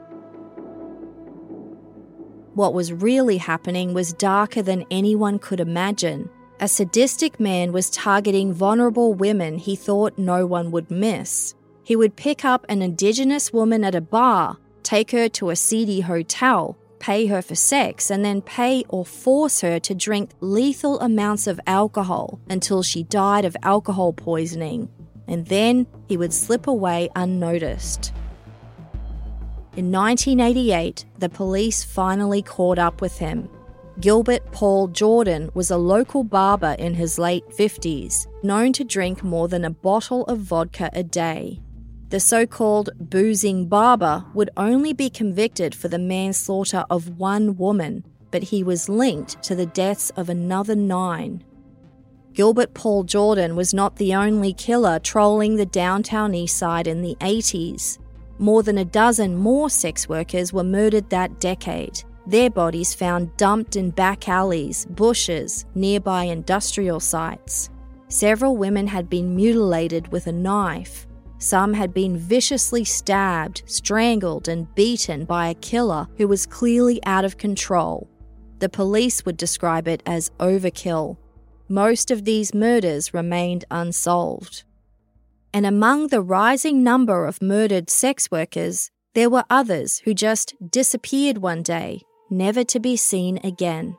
What was really happening was darker than anyone could imagine. A sadistic man was targeting vulnerable women he thought no one would miss. He would pick up an Indigenous woman at a bar, take her to a seedy hotel, pay her for sex, and then pay or force her to drink lethal amounts of alcohol until she died of alcohol poisoning. And then he would slip away unnoticed. In nineteen eighty-eight, the police finally caught up with him. Gilbert Paul Jordan was a local barber in his late fifties, known to drink more than a bottle of vodka a day. The so-called boozing barber would only be convicted for the manslaughter of one woman, but he was linked to the deaths of another nine. Gilbert Paul Jordan was not the only killer trolling the downtown east side in the eighties. More than a dozen more sex workers were murdered that decade, their bodies found dumped in back alleys, bushes, nearby industrial sites. Several women had been mutilated with a knife. Some had been viciously stabbed, strangled, and beaten by a killer who was clearly out of control. The police would describe it as overkill. Most of these murders remained unsolved. And among the rising number of murdered sex workers, there were others who just disappeared one day, never to be seen again.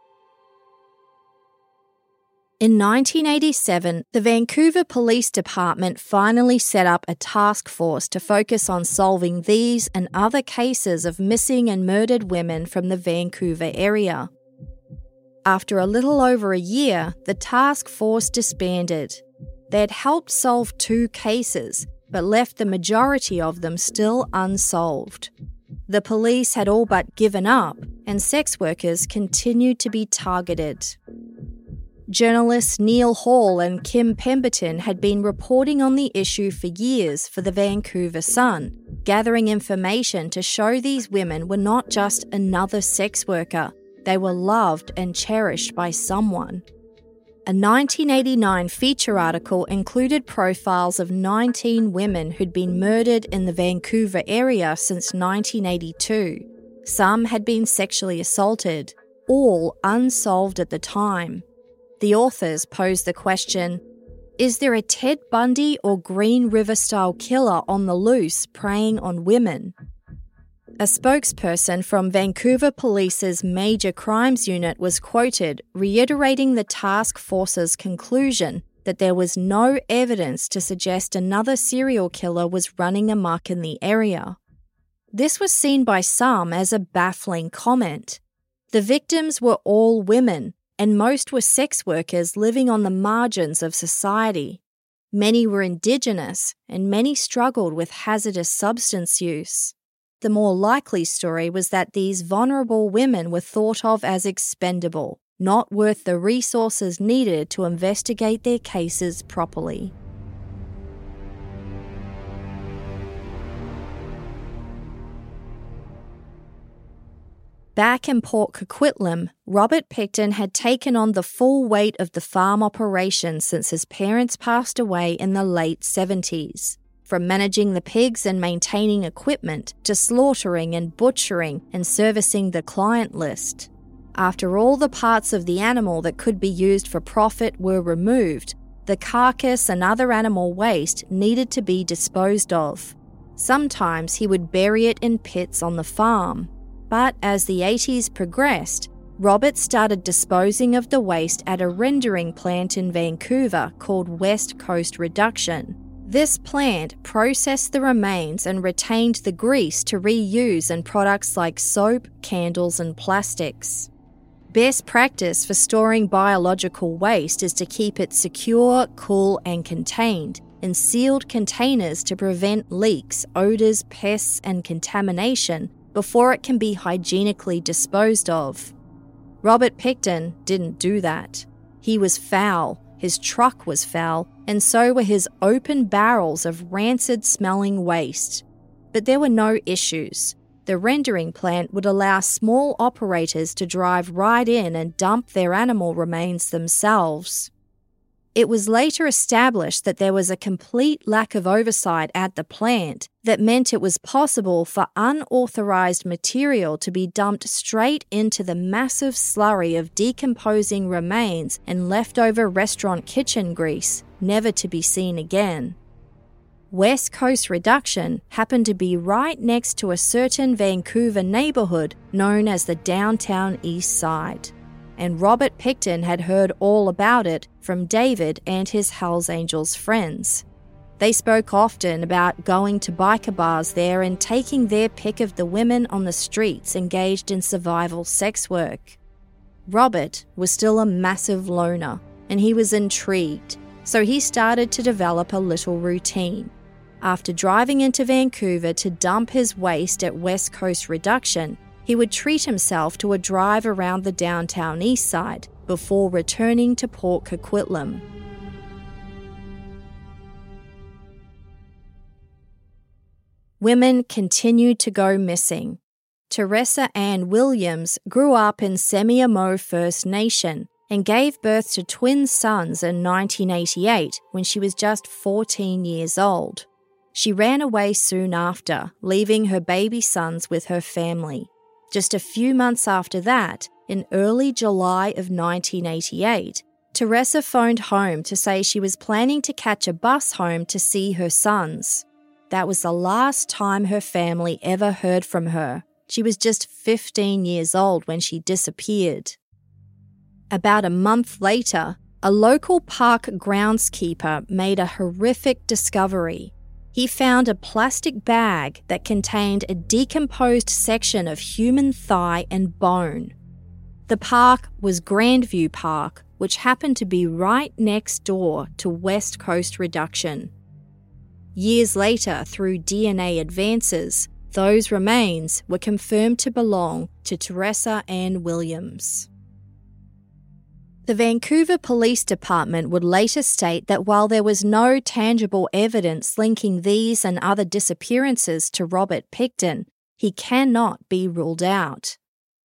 In nineteen eighty-seven, the Vancouver Police Department finally set up a task force to focus on solving these and other cases of missing and murdered women from the Vancouver area. After a little over a year, the task force disbanded. They had helped solve two cases, but left the majority of them still unsolved. The police had all but given up, and sex workers continued to be targeted. Journalists Neil Hall and Kim Pemberton had been reporting on the issue for years for the Vancouver Sun, gathering information to show these women were not just another sex worker. They were loved and cherished by someone. A nineteen eighty-nine feature article included profiles of nineteen women who'd been murdered in the Vancouver area since nineteen eighty-two. Some had been sexually assaulted, all unsolved at the time. The authors posed the question, is there a Ted Bundy or Green River-style killer on the loose preying on women? A spokesperson from Vancouver Police's Major Crimes Unit was quoted reiterating the task force's conclusion that there was no evidence to suggest another serial killer was running amok in the area. This was seen by some as a baffling comment. The victims were all women, and most were sex workers living on the margins of society. Many were Indigenous, and many struggled with hazardous substance use. The more likely story was that these vulnerable women were thought of as expendable, not worth the resources needed to investigate their cases properly. Back in Port Coquitlam, Robert Pickton had taken on the full weight of the farm operation since his parents passed away in the late seventies. From managing the pigs and maintaining equipment to slaughtering and butchering and servicing the client list. After all the parts of the animal that could be used for profit were removed, the carcass and other animal waste needed to be disposed of. Sometimes he would bury it in pits on the farm. But as the eighties progressed, Robert started disposing of the waste at a rendering plant in Vancouver called West Coast Reduction. This plant processed the remains and retained the grease to reuse in products like soap, candles, and plastics. Best practice for storing biological waste is to keep it secure, cool, and contained in sealed containers to prevent leaks, odours, pests, and contamination before it can be hygienically disposed of. Robert Pickton didn't do that. He was foul, his truck was foul, and so were his open barrels of rancid-smelling waste. But there were no issues. The rendering plant would allow small operators to drive right in and dump their animal remains themselves. It was later established that there was a complete lack of oversight at the plant that meant it was possible for unauthorized material to be dumped straight into the massive slurry of decomposing remains and leftover restaurant kitchen grease, never to be seen again. West Coast Reduction happened to be right next to a certain Vancouver neighbourhood known as the Downtown East Side. And Robert Pickton had heard all about it from David and his Hells Angels friends. They spoke often about going to biker bars there and taking their pick of the women on the streets engaged in survival sex work. Robert was still a massive loner, and he was intrigued, so he started to develop a little routine. After driving into Vancouver to dump his waste at West Coast Reduction, he would treat himself to a drive around the downtown east side before returning to Port Coquitlam. Women continued to go missing. Teresa Ann Williams grew up in Semiahmoo First Nation and gave birth to twin sons in nineteen eighty-eight when she was just fourteen years old. She ran away soon after, leaving her baby sons with her family. Just a few months after that, in early July of nineteen eighty-eight, Teresa phoned home to say she was planning to catch a bus home to see her sons. That was the last time her family ever heard from her. She was just fifteen years old when she disappeared. About a month later, a local park groundskeeper made a horrific discovery. He found a plastic bag that contained a decomposed section of human thigh and bone. The park was Grandview Park, which happened to be right next door to West Coast Reduction. Years later, through D N A advances, those remains were confirmed to belong to Teresa Ann Williams. The Vancouver Police Department would later state that while there was no tangible evidence linking these and other disappearances to Robert Pickton, he cannot be ruled out.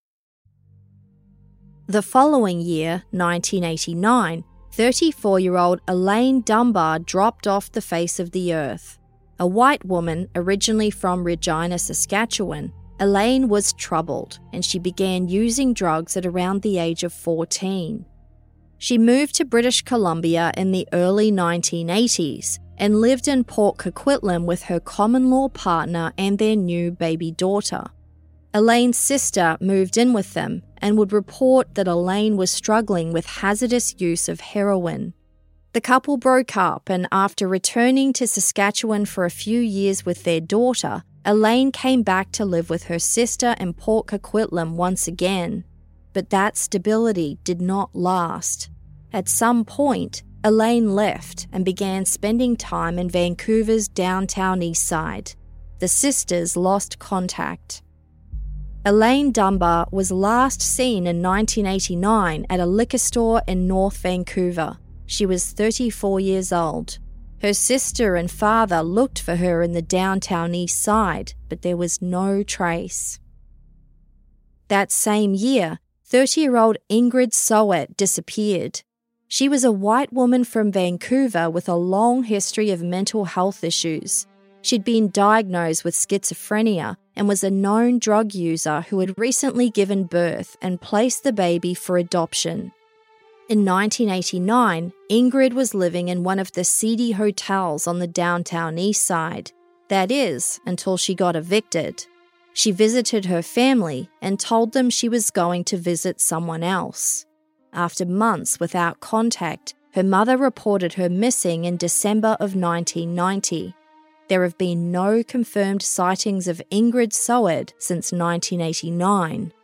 The following year, nineteen eighty-nine, thirty-four-year-old Elaine Dunbar dropped off the face of the earth. A white woman originally from Regina, Saskatchewan, Elaine was troubled and she began using drugs at around the age of fourteen. She moved to British Columbia in the early nineteen eighties and lived in Port Coquitlam with her common-law partner and their new baby daughter. Elaine's sister moved in with them and would report that Elaine was struggling with hazardous use of heroin. The couple broke up, and after returning to Saskatchewan for a few years with their daughter, Elaine came back to live with her sister in Port Coquitlam once again. But that stability did not last. At some point, Elaine left and began spending time in Vancouver's downtown east side. The sisters lost contact. Elaine Dunbar was last seen in nineteen eighty-nine at a liquor store in North Vancouver. She was thirty-four years old. Her sister and father looked for her in the downtown east side, but there was no trace. That same year, thirty-year-old Ingrid Soet disappeared. She was a white woman from Vancouver with a long history of mental health issues. She'd been diagnosed with schizophrenia and was a known drug user who had recently given birth and placed the baby for adoption. In nineteen eighty-nine, Ingrid was living in one of the seedy hotels on the downtown east side. That is, until she got evicted. She visited her family and told them she was going to visit someone else. After months without contact, her mother reported her missing in December of nineteen ninety. There have been no confirmed sightings of Ingrid Soet since nineteen eighty-nine.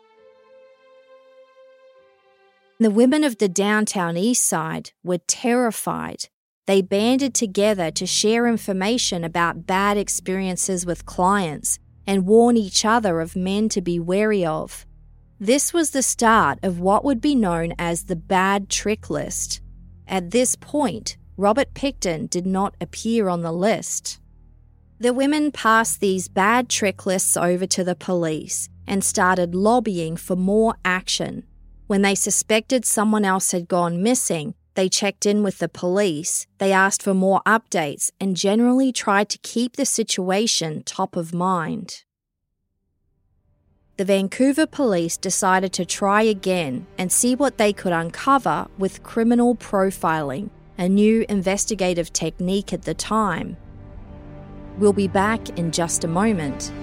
The women of the downtown east side were terrified. They banded together to share information about bad experiences with clients and warn each other of men to be wary of. This was the start of what would be known as the bad trick list. At this point, Robert Pickton did not appear on the list. The women passed these bad trick lists over to the police and started lobbying for more action. When they suspected someone else had gone missing, they checked in with the police, they asked for more updates, and generally tried to keep the situation top of mind. The Vancouver police decided to try again and see what they could uncover with criminal profiling, a new investigative technique at the time. We'll be back in just a moment.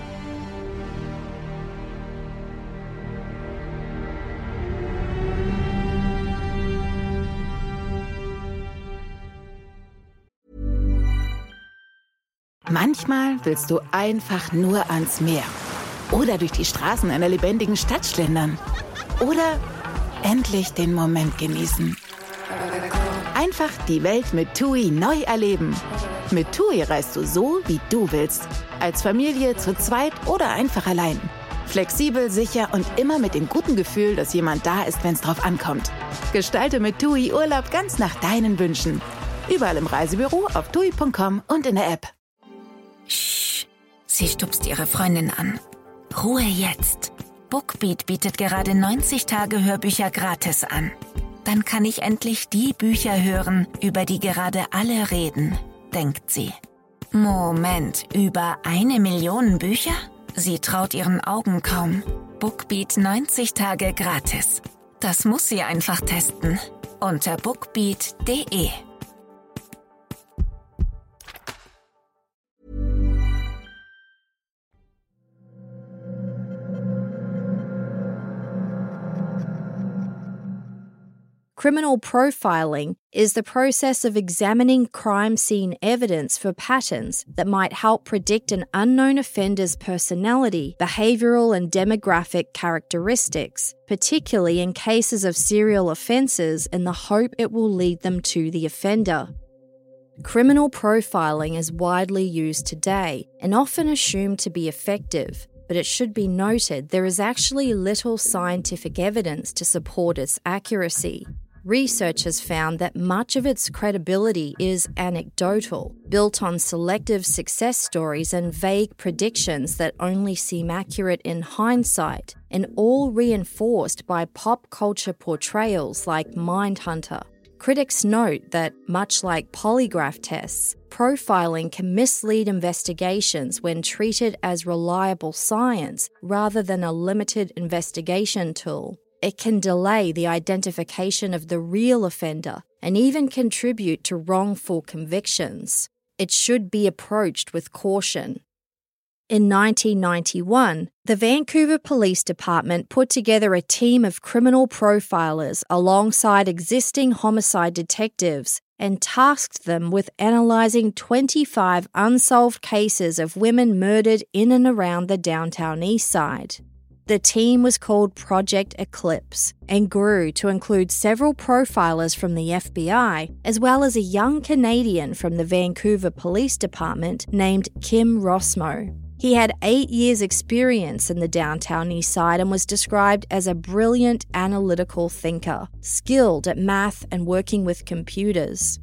Manchmal willst du einfach nur ans Meer. Oder durch die Straßen einer lebendigen Stadt schlendern. Oder endlich den Moment genießen. Einfach die Welt mit TUI neu erleben. Mit TUI reist du so, wie du willst. Als Familie, zu zweit oder einfach allein. Flexibel, sicher und immer mit dem guten Gefühl, dass jemand da ist, wenn es drauf ankommt. Gestalte mit TUI Urlaub ganz nach deinen Wünschen. Überall im Reisebüro, auf tui punkt com und in der App. Shh, sie stupst ihre Freundin an. Ruhe jetzt. Bookbeat bietet gerade neunzig Tage Hörbücher gratis an. Dann kann ich endlich die Bücher hören, über die gerade alle reden, denkt sie. Moment, über eine Million Bücher? Sie traut ihren Augen kaum. Bookbeat neunzig Tage gratis. Das muss sie einfach testen. Unter bookbeat punkt de. Criminal profiling is the process of examining crime scene evidence for patterns that might help predict an unknown offender's personality, behavioral and demographic characteristics, particularly in cases of serial offences, in the hope it will lead them to the offender. Criminal profiling is widely used today and often assumed to be effective, but it should be noted there is actually little scientific evidence to support its accuracy. Research has found that much of its credibility is anecdotal, built on selective success stories and vague predictions that only seem accurate in hindsight, and all reinforced by pop culture portrayals like Mindhunter. Critics note that, much like polygraph tests, profiling can mislead investigations when treated as reliable science rather than a limited investigation tool. It can delay the identification of the real offender and even contribute to wrongful convictions. It should be approached with caution. In nineteen ninety-one, the Vancouver Police Department put together a team of criminal profilers alongside existing homicide detectives and tasked them with analysing twenty-five unsolved cases of women murdered in and around the downtown east side. The team was called Project Eclipse and grew to include several profilers from the F B I, as well as a young Canadian from the Vancouver Police Department named Kim Rossmo. He had eight years' experience in the downtown east side and was described as a brilliant analytical thinker, skilled at math and working with computers.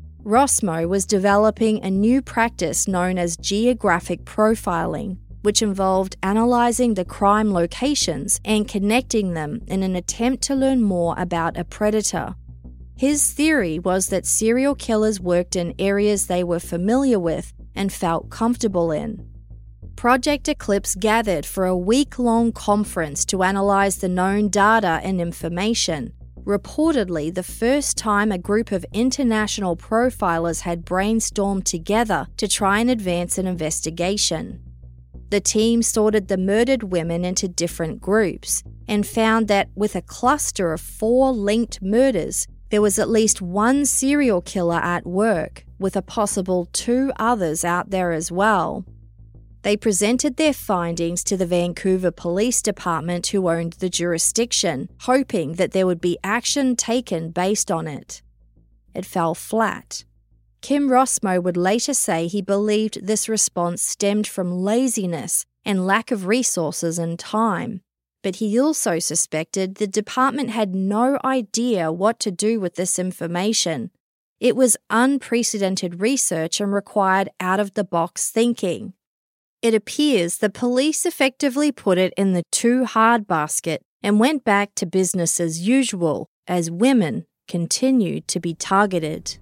Rossmo was developing a new practice known as geographic profiling, which involved analysing the crime locations and connecting them in an attempt to learn more about a predator. His theory was that serial killers worked in areas they were familiar with and felt comfortable in. Project Eclipse gathered for a week-long conference to analyse the known data and information, reportedly the first time a group of international profilers had brainstormed together to try and advance an investigation. The team sorted the murdered women into different groups and found that with a cluster of four linked murders, there was at least one serial killer at work, with a possible two others out there as well. They presented their findings to the Vancouver Police Department, who owned the jurisdiction, hoping that there would be action taken based on it. It fell flat. Kim Rossmo would later say he believed this response stemmed from laziness and lack of resources and time, but he also suspected the department had no idea what to do with this information. It was unprecedented research and required out-of-the-box thinking. It appears the police effectively put it in the too hard basket and went back to business as usual as women continued to be targeted.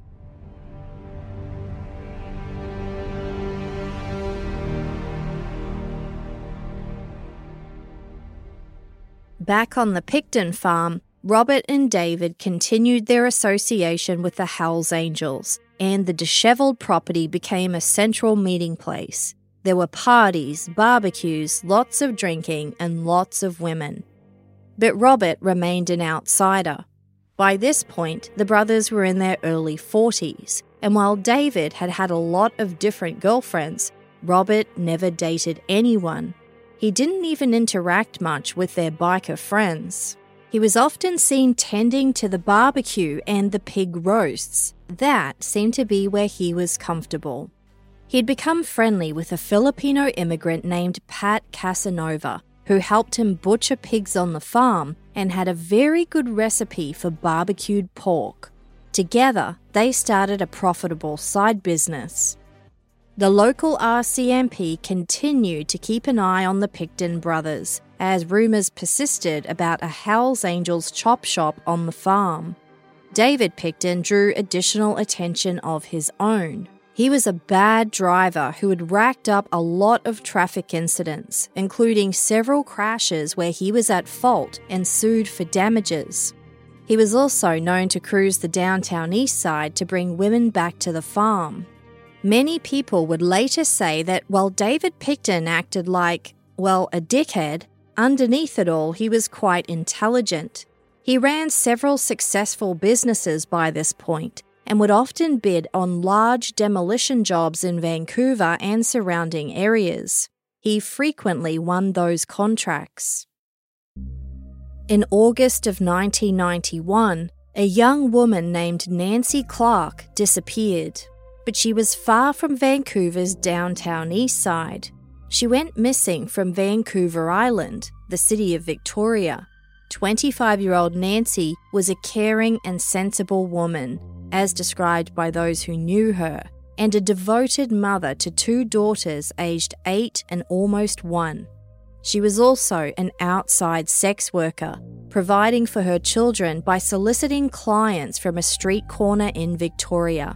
Back on the Picton farm, Robert and David continued their association with the Hells Angels, and the dishevelled property became a central meeting place. There were parties, barbecues, lots of drinking, and lots of women. But Robert remained an outsider. By this point, the brothers were in their early forties, and while David had had a lot of different girlfriends, Robert never dated anyone. He didn't even interact much with their biker friends. He was often seen tending to the barbecue and the pig roasts. That seemed to be where he was comfortable. He'd become friendly with a Filipino immigrant named Pat Casanova, who helped him butcher pigs on the farm and had a very good recipe for barbecued pork. Together, they started a profitable side business. The local R C M P continued to keep an eye on the Picton brothers, as rumours persisted about a Hell's Angels chop shop on the farm. David Picton drew additional attention of his own. He was a bad driver who had racked up a lot of traffic incidents, including several crashes where he was at fault and sued for damages. He was also known to cruise the downtown east side to bring women back to the farm. Many people would later say that while David Picton acted like, well, a dickhead, underneath it all he was quite intelligent. He ran several successful businesses by this point and would often bid on large demolition jobs in Vancouver and surrounding areas. He frequently won those contracts. In August of nineteen ninety-one, a young woman named Nancy Clark disappeared, but she was far from Vancouver's downtown east side. She went missing from Vancouver Island, the city of Victoria. twenty-five-year-old Nancy was a caring and sensible woman, as described by those who knew her, and a devoted mother to two daughters aged eight and almost one. She was also an outside sex worker, providing for her children by soliciting clients from a street corner in Victoria.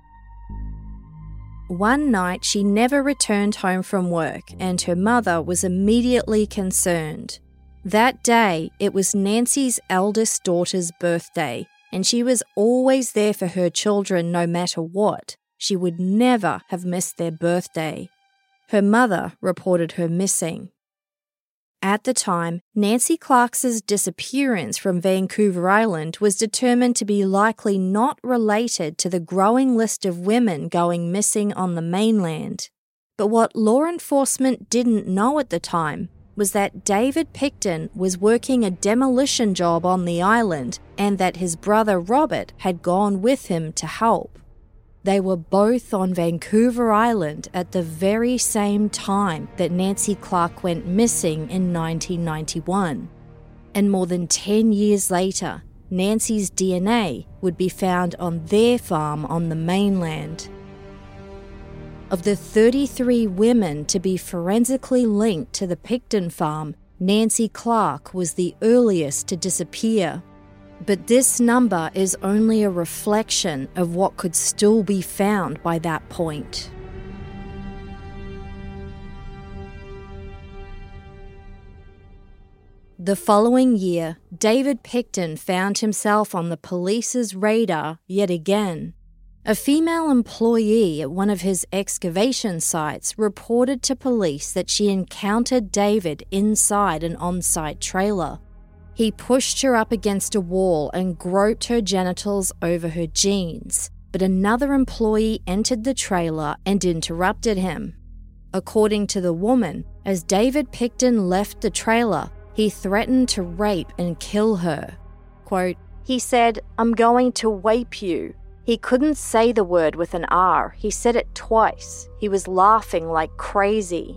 One night she never returned home from work and her mother was immediately concerned. That day, it was Nancy's eldest daughter's birthday, and she was always there for her children no matter what. She would never have missed their birthday. Her mother reported her missing. At the time, Nancy Clark's disappearance from Vancouver Island was determined to be likely not related to the growing list of women going missing on the mainland. But what law enforcement didn't know at the time was that David Picton was working a demolition job on the island and that his brother Robert had gone with him to help. They were both on Vancouver Island at the very same time that Nancy Clark went missing in nineteen ninety-one. And more than ten years later, Nancy's D N A would be found on their farm on the mainland. Of the thirty-three women to be forensically linked to the Picton farm, Nancy Clark was the earliest to disappear. But this number is only a reflection of what could still be found by that point. The following year, David Picton found himself on the police's radar yet again. A female employee at one of his excavation sites reported to police that she encountered David inside an on-site trailer. He pushed her up against a wall and groped her genitals over her jeans, but another employee entered the trailer and interrupted him. According to the woman, as David Picton left the trailer, he threatened to rape and kill her. Quote, "He said, 'I'm going to wape you.' He couldn't say the word with an R. He said it twice. He was laughing like crazy."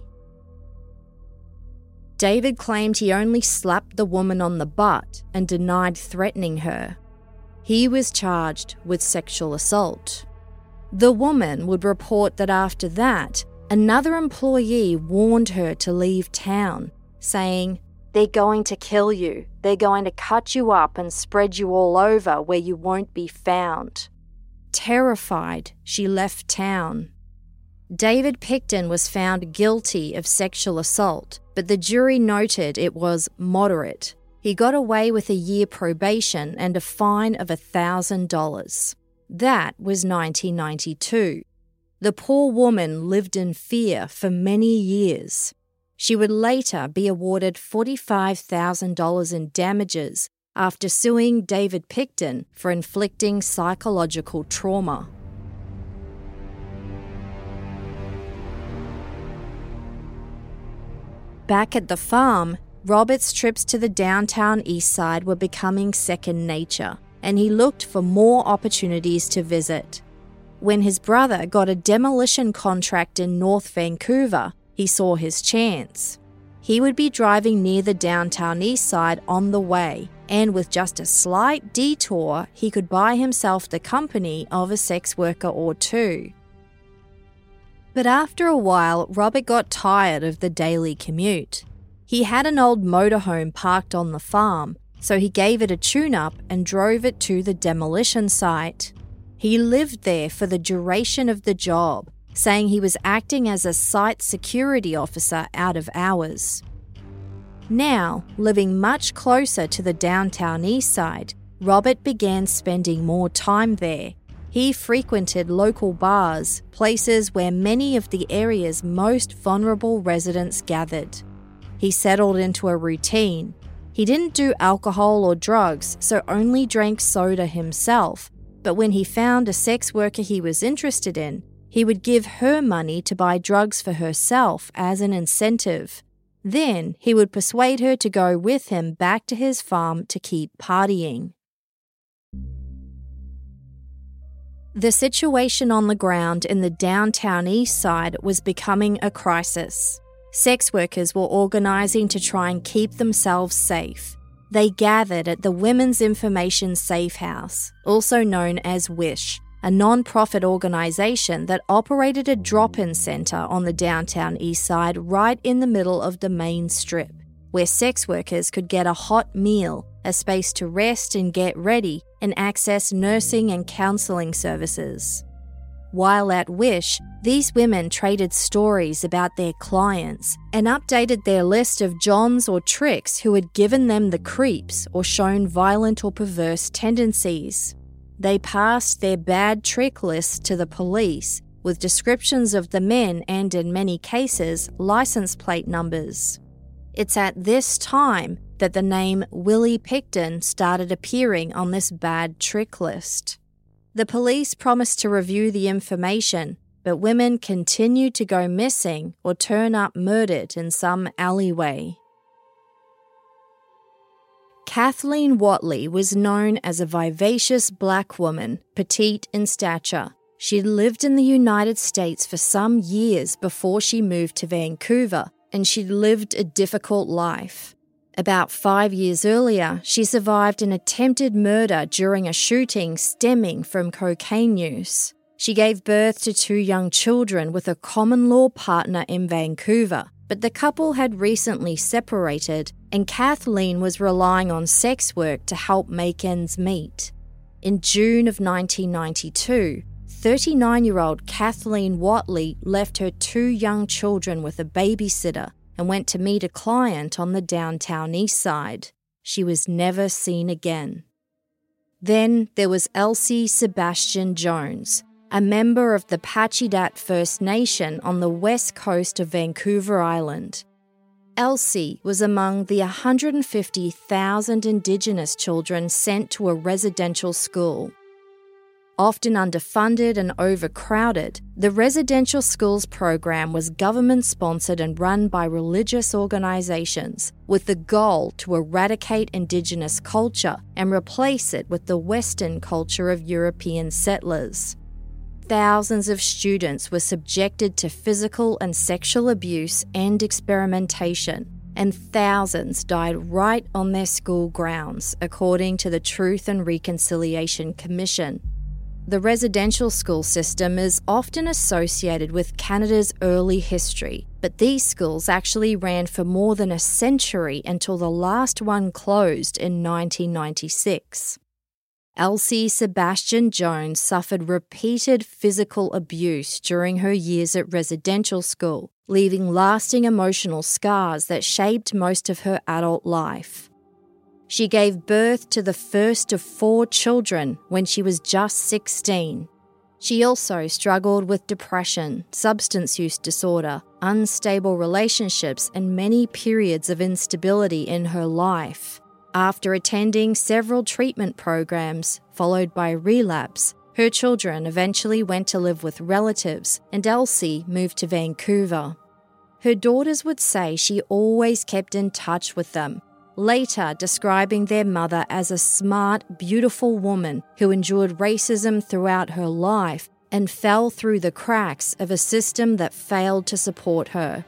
David claimed he only slapped the woman on the butt and denied threatening her. He was charged with sexual assault. The woman would report that after that, another employee warned her to leave town, saying, "They're going to kill you. They're going to cut you up and spread you all over where you won't be found." Terrified, she left town. David Picton was found guilty of sexual assault, but the jury noted it was moderate. He got away with a year probation and a fine of one thousand dollars. That was nineteen ninety-two. The poor woman lived in fear for many years. She would later be awarded forty-five thousand dollars in damages after suing David Picton for inflicting psychological trauma. Back at the farm, Robert's trips to the downtown east side were becoming second nature, and he looked for more opportunities to visit. When his brother got a demolition contract in North Vancouver, he saw his chance. He would be driving near the downtown east side on the way, and with just a slight detour, he could buy himself the company of a sex worker or two. But after a while, Robert got tired of the daily commute. He had an old motorhome parked on the farm, so he gave it a tune-up and drove it to the demolition site. He lived there for the duration of the job, saying he was acting as a site security officer out of hours. Now, living much closer to the downtown east side, Robert began spending more time there. He frequented local bars, places where many of the area's most vulnerable residents gathered. He settled into a routine. He didn't do alcohol or drugs, so only drank soda himself. But when he found a sex worker he was interested in, he would give her money to buy drugs for herself as an incentive. Then he would persuade her to go with him back to his farm to keep partying. The situation on the ground in the downtown east side was becoming a crisis. Sex workers were organising to try and keep themselves safe. They gathered at the Women's Information Safe House, also known as WISH, a non-profit organisation that operated a drop-in centre on the downtown east side right in the middle of the main strip, where sex workers could get a hot meal, a space to rest and get ready, and access nursing and counselling services. While at WISH, these women traded stories about their clients and updated their list of johns or tricks who had given them the creeps or shown violent or perverse tendencies. They passed their bad trick lists to the police with descriptions of the men and, in many cases, license plate numbers. It's at this time that the name Willie Pickton started appearing on this bad trick list. The police promised to review the information, but women continued to go missing or turn up murdered in some alleyway. Kathleen Whatley was known as a vivacious black woman, petite in stature. She'd lived in the United States for some years before she moved to Vancouver, and she'd lived a difficult life. About five years earlier, she survived an attempted murder during a shooting stemming from cocaine use. She gave birth to two young children with a common-law partner in Vancouver, but the couple had recently separated, and Kathleen was relying on sex work to help make ends meet. In June of nineteen ninety-two, thirty-nine-year-old Kathleen Whatley left her two young children with a babysitter and went to meet a client on the downtown east side. She was never seen again. Then there was Elsie Sebastian Jones, a member of the Pacheedaht First Nation on the west coast of Vancouver Island. Elsie was among the one hundred fifty thousand Indigenous children sent to a residential school. Often underfunded and overcrowded, the residential schools program was government-sponsored and run by religious organisations, with the goal to eradicate Indigenous culture and replace it with the Western culture of European settlers. Thousands of students were subjected to physical and sexual abuse and experimentation, and thousands died right on their school grounds, according to the Truth and Reconciliation Commission. The residential school system is often associated with Canada's early history, but these schools actually ran for more than a century until the last one closed in nineteen ninety-six. Elsie Sebastian Jones suffered repeated physical abuse during her years at residential school, leaving lasting emotional scars that shaped most of her adult life. She gave birth to the first of four children when she was just sixteen. She also struggled with depression, substance use disorder, unstable relationships, and many periods of instability in her life. After attending several treatment programs, followed by relapse, her children eventually went to live with relatives, and Elsie moved to Vancouver. Her daughters would say she always kept in touch with them, later describing their mother as a smart, beautiful woman who endured racism throughout her life and fell through the cracks of a system that failed to support her.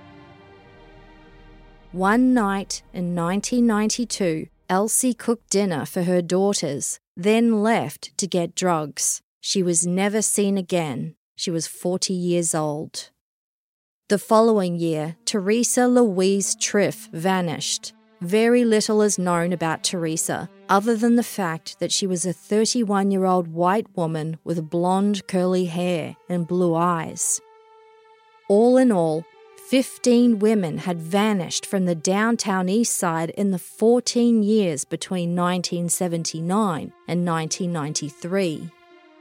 One night in nineteen ninety-two, Elsie cooked dinner for her daughters, then left to get drugs. She was never seen again. She was forty years old. The following year, Teresa Louise Triff vanished. Very little is known about Teresa, other than the fact that she was a thirty-one-year-old white woman with blonde curly hair and blue eyes. All in all, fifteen women had vanished from the downtown east side in the fourteen years between nineteen seventy-nine and nineteen ninety-three.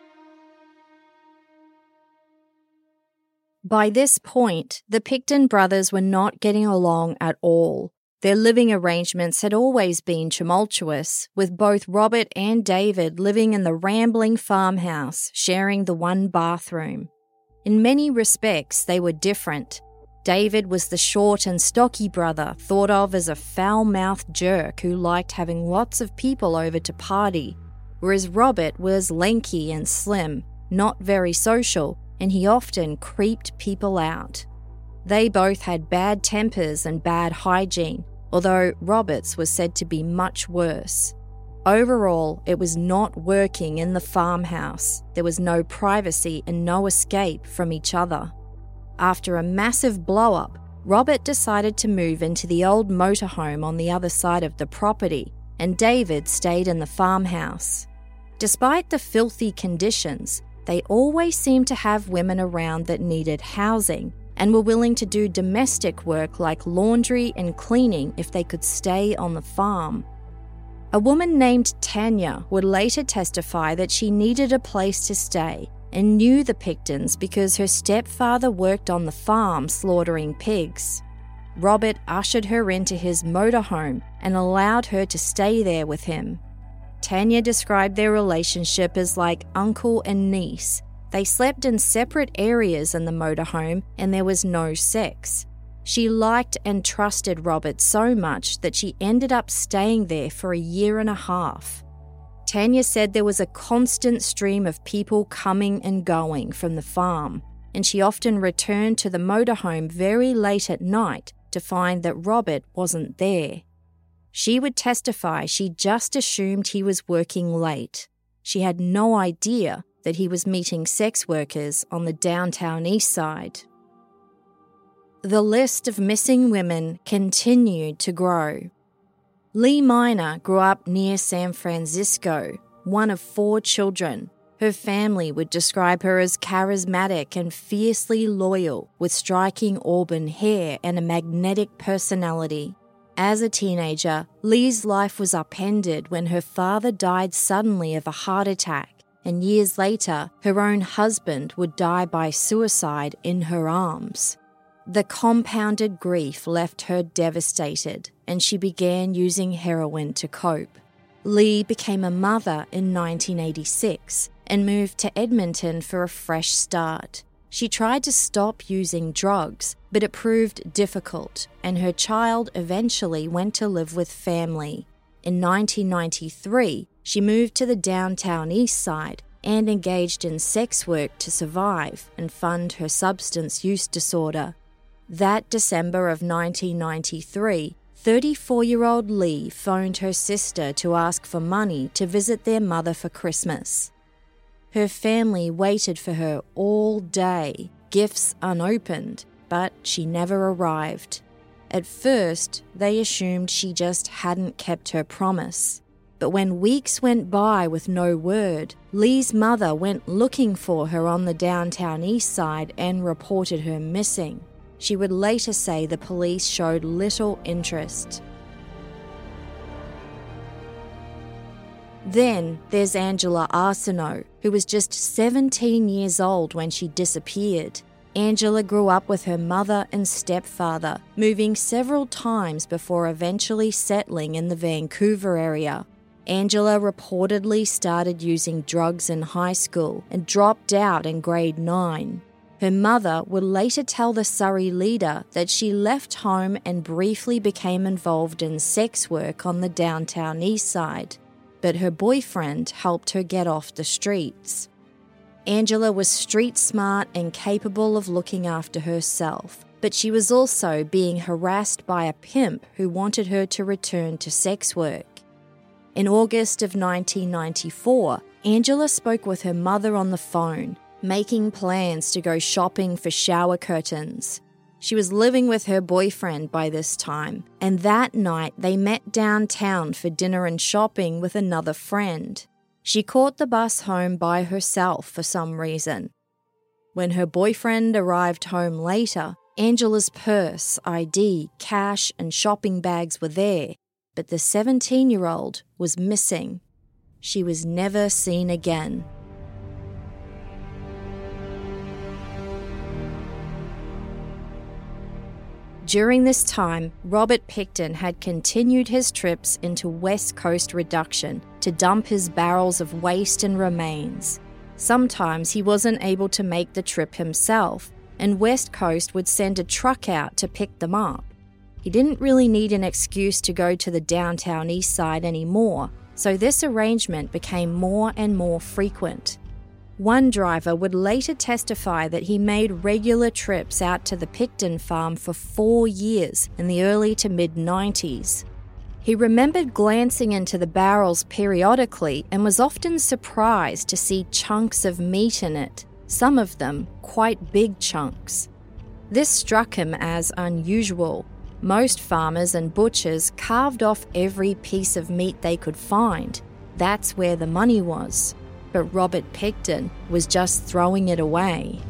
By this point, the Pickton brothers were not getting along at all. Their living arrangements had always been tumultuous, with both Robert and David living in the rambling farmhouse, sharing the one bathroom. In many respects, they were different. David was the short and stocky brother, thought of as a foul-mouthed jerk who liked having lots of people over to party, whereas Robert was lanky and slim, not very social, and he often creeped people out. They both had bad tempers and bad hygiene, although Robert's was said to be much worse. Overall, it was not working in the farmhouse. There was no privacy and no escape from each other. After a massive blow-up, Robert decided to move into the old motorhome on the other side of the property, and David stayed in the farmhouse. Despite the filthy conditions, they always seemed to have women around that needed housing and were willing to do domestic work like laundry and cleaning if they could stay on the farm. A woman named Tanya would later testify that she needed a place to stay and knew the Picktons because her stepfather worked on the farm slaughtering pigs. Robert ushered her into his motorhome and allowed her to stay there with him. Tanya described their relationship as like uncle and niece. They slept in separate areas in the motorhome and there was no sex. She liked and trusted Robert so much that she ended up staying there for a year and a half. Tanya said there was a constant stream of people coming and going from the farm, and she often returned to the motorhome very late at night to find that Robert wasn't there. She would testify she just assumed he was working late. She had no idea that he was meeting sex workers on the downtown east side. The list of missing women continued to grow. Lee Minor grew up near San Francisco, one of four children. Her family would describe her as charismatic and fiercely loyal, with striking auburn hair and a magnetic personality. As a teenager, Lee's life was upended when her father died suddenly of a heart attack, and years later, her own husband would die by suicide in her arms. The compounded grief left her devastated, and she began using heroin to cope. Lee became a mother in nineteen eighty-six and moved to Edmonton for a fresh start. She tried to stop using drugs, but it proved difficult, and her child eventually went to live with family. In nineteen ninety-three, she moved to the downtown east side and engaged in sex work to survive and fund her substance use disorder. That December of nineteen ninety-three, thirty-four-year-old Lee phoned her sister to ask for money to visit their mother for Christmas. Her family waited for her all day, gifts unopened, but she never arrived. At first, they assumed she just hadn't kept her promise. But when weeks went by with no word, Lee's mother went looking for her on the downtown east side and reported her missing. She would later say the police showed little interest. Then there's Angela Arsenault, who was just seventeen years old when she disappeared. Angela grew up with her mother and stepfather, moving several times before eventually settling in the Vancouver area. Angela reportedly started using drugs in high school and dropped out in grade nine. Her mother would later tell the Surrey Leader that she left home and briefly became involved in sex work on the downtown east side, but her boyfriend helped her get off the streets. Angela was street smart and capable of looking after herself, but she was also being harassed by a pimp who wanted her to return to sex work. In August of nineteen ninety-four, Angela spoke with her mother on the phone, making plans to go shopping for shower curtains. She was living with her boyfriend by this time, and that night they met downtown for dinner and shopping with another friend. She caught the bus home by herself for some reason. When her boyfriend arrived home later, Angela's purse, I D, cash, and shopping bags were there, but the seventeen-year-old was missing. She was never seen again. During this time, Robert Pickton had continued his trips into West Coast Reduction to dump his barrels of waste and remains. Sometimes he wasn't able to make the trip himself, and West Coast would send a truck out to pick them up. He didn't really need an excuse to go to the downtown east side anymore, so this arrangement became more and more frequent. One driver would later testify that he made regular trips out to the Pickton farm for four years in the early to mid-nineties. He remembered glancing into the barrels periodically and was often surprised to see chunks of meat in it, some of them quite big chunks. This struck him as unusual. Most farmers and butchers carved off every piece of meat they could find. That's where the money was. But Robert Pickton was just throwing it away.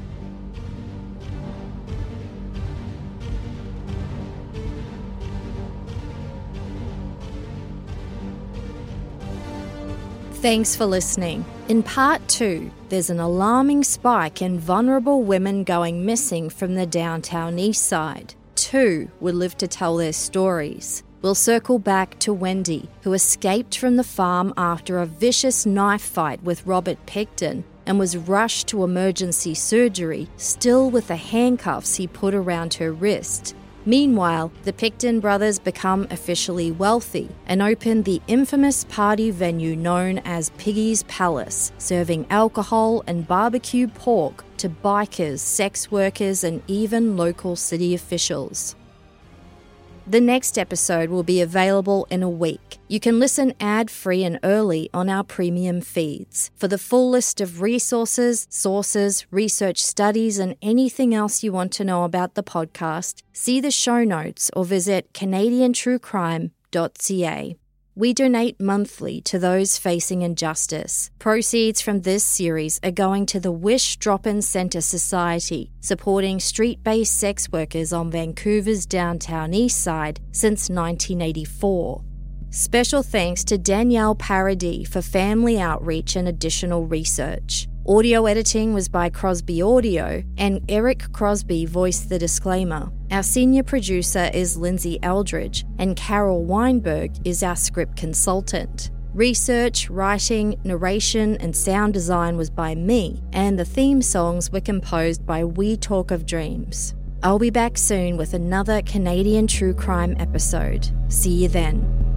Thanks for listening. In part two, there's an alarming spike in vulnerable women going missing from the downtown east side. Two would live to tell their stories. We'll circle back to Wendy, who escaped from the farm after a vicious knife fight with Robert Pickton and was rushed to emergency surgery, still with the handcuffs he put around her wrist. Meanwhile, the Pickton brothers become officially wealthy and open the infamous party venue known as Piggy's Palace, serving alcohol and barbecue pork to bikers, sex workers, and even local city officials. The next episode will be available in a week. You can listen ad-free and early on our premium feeds. For the full list of resources, sources, research studies, and anything else you want to know about the podcast, see the show notes or visit canadian true crime dot c a. We donate monthly to those facing injustice. Proceeds from this series are going to the Wish Drop-In Centre Society, supporting street-based sex workers on Vancouver's downtown east side since nineteen eighty-four. Special thanks to Danielle Paradis for family outreach and additional research. Audio editing was by Crosby Audio, and Eric Crosby voiced the disclaimer. Our senior producer is Lindsay Eldridge, and Carol Weinberg is our script consultant. Research, writing, narration, and sound design was by me, and the theme songs were composed by We Talk of Dreams. I'll be back soon with another Canadian True Crime episode. See you then.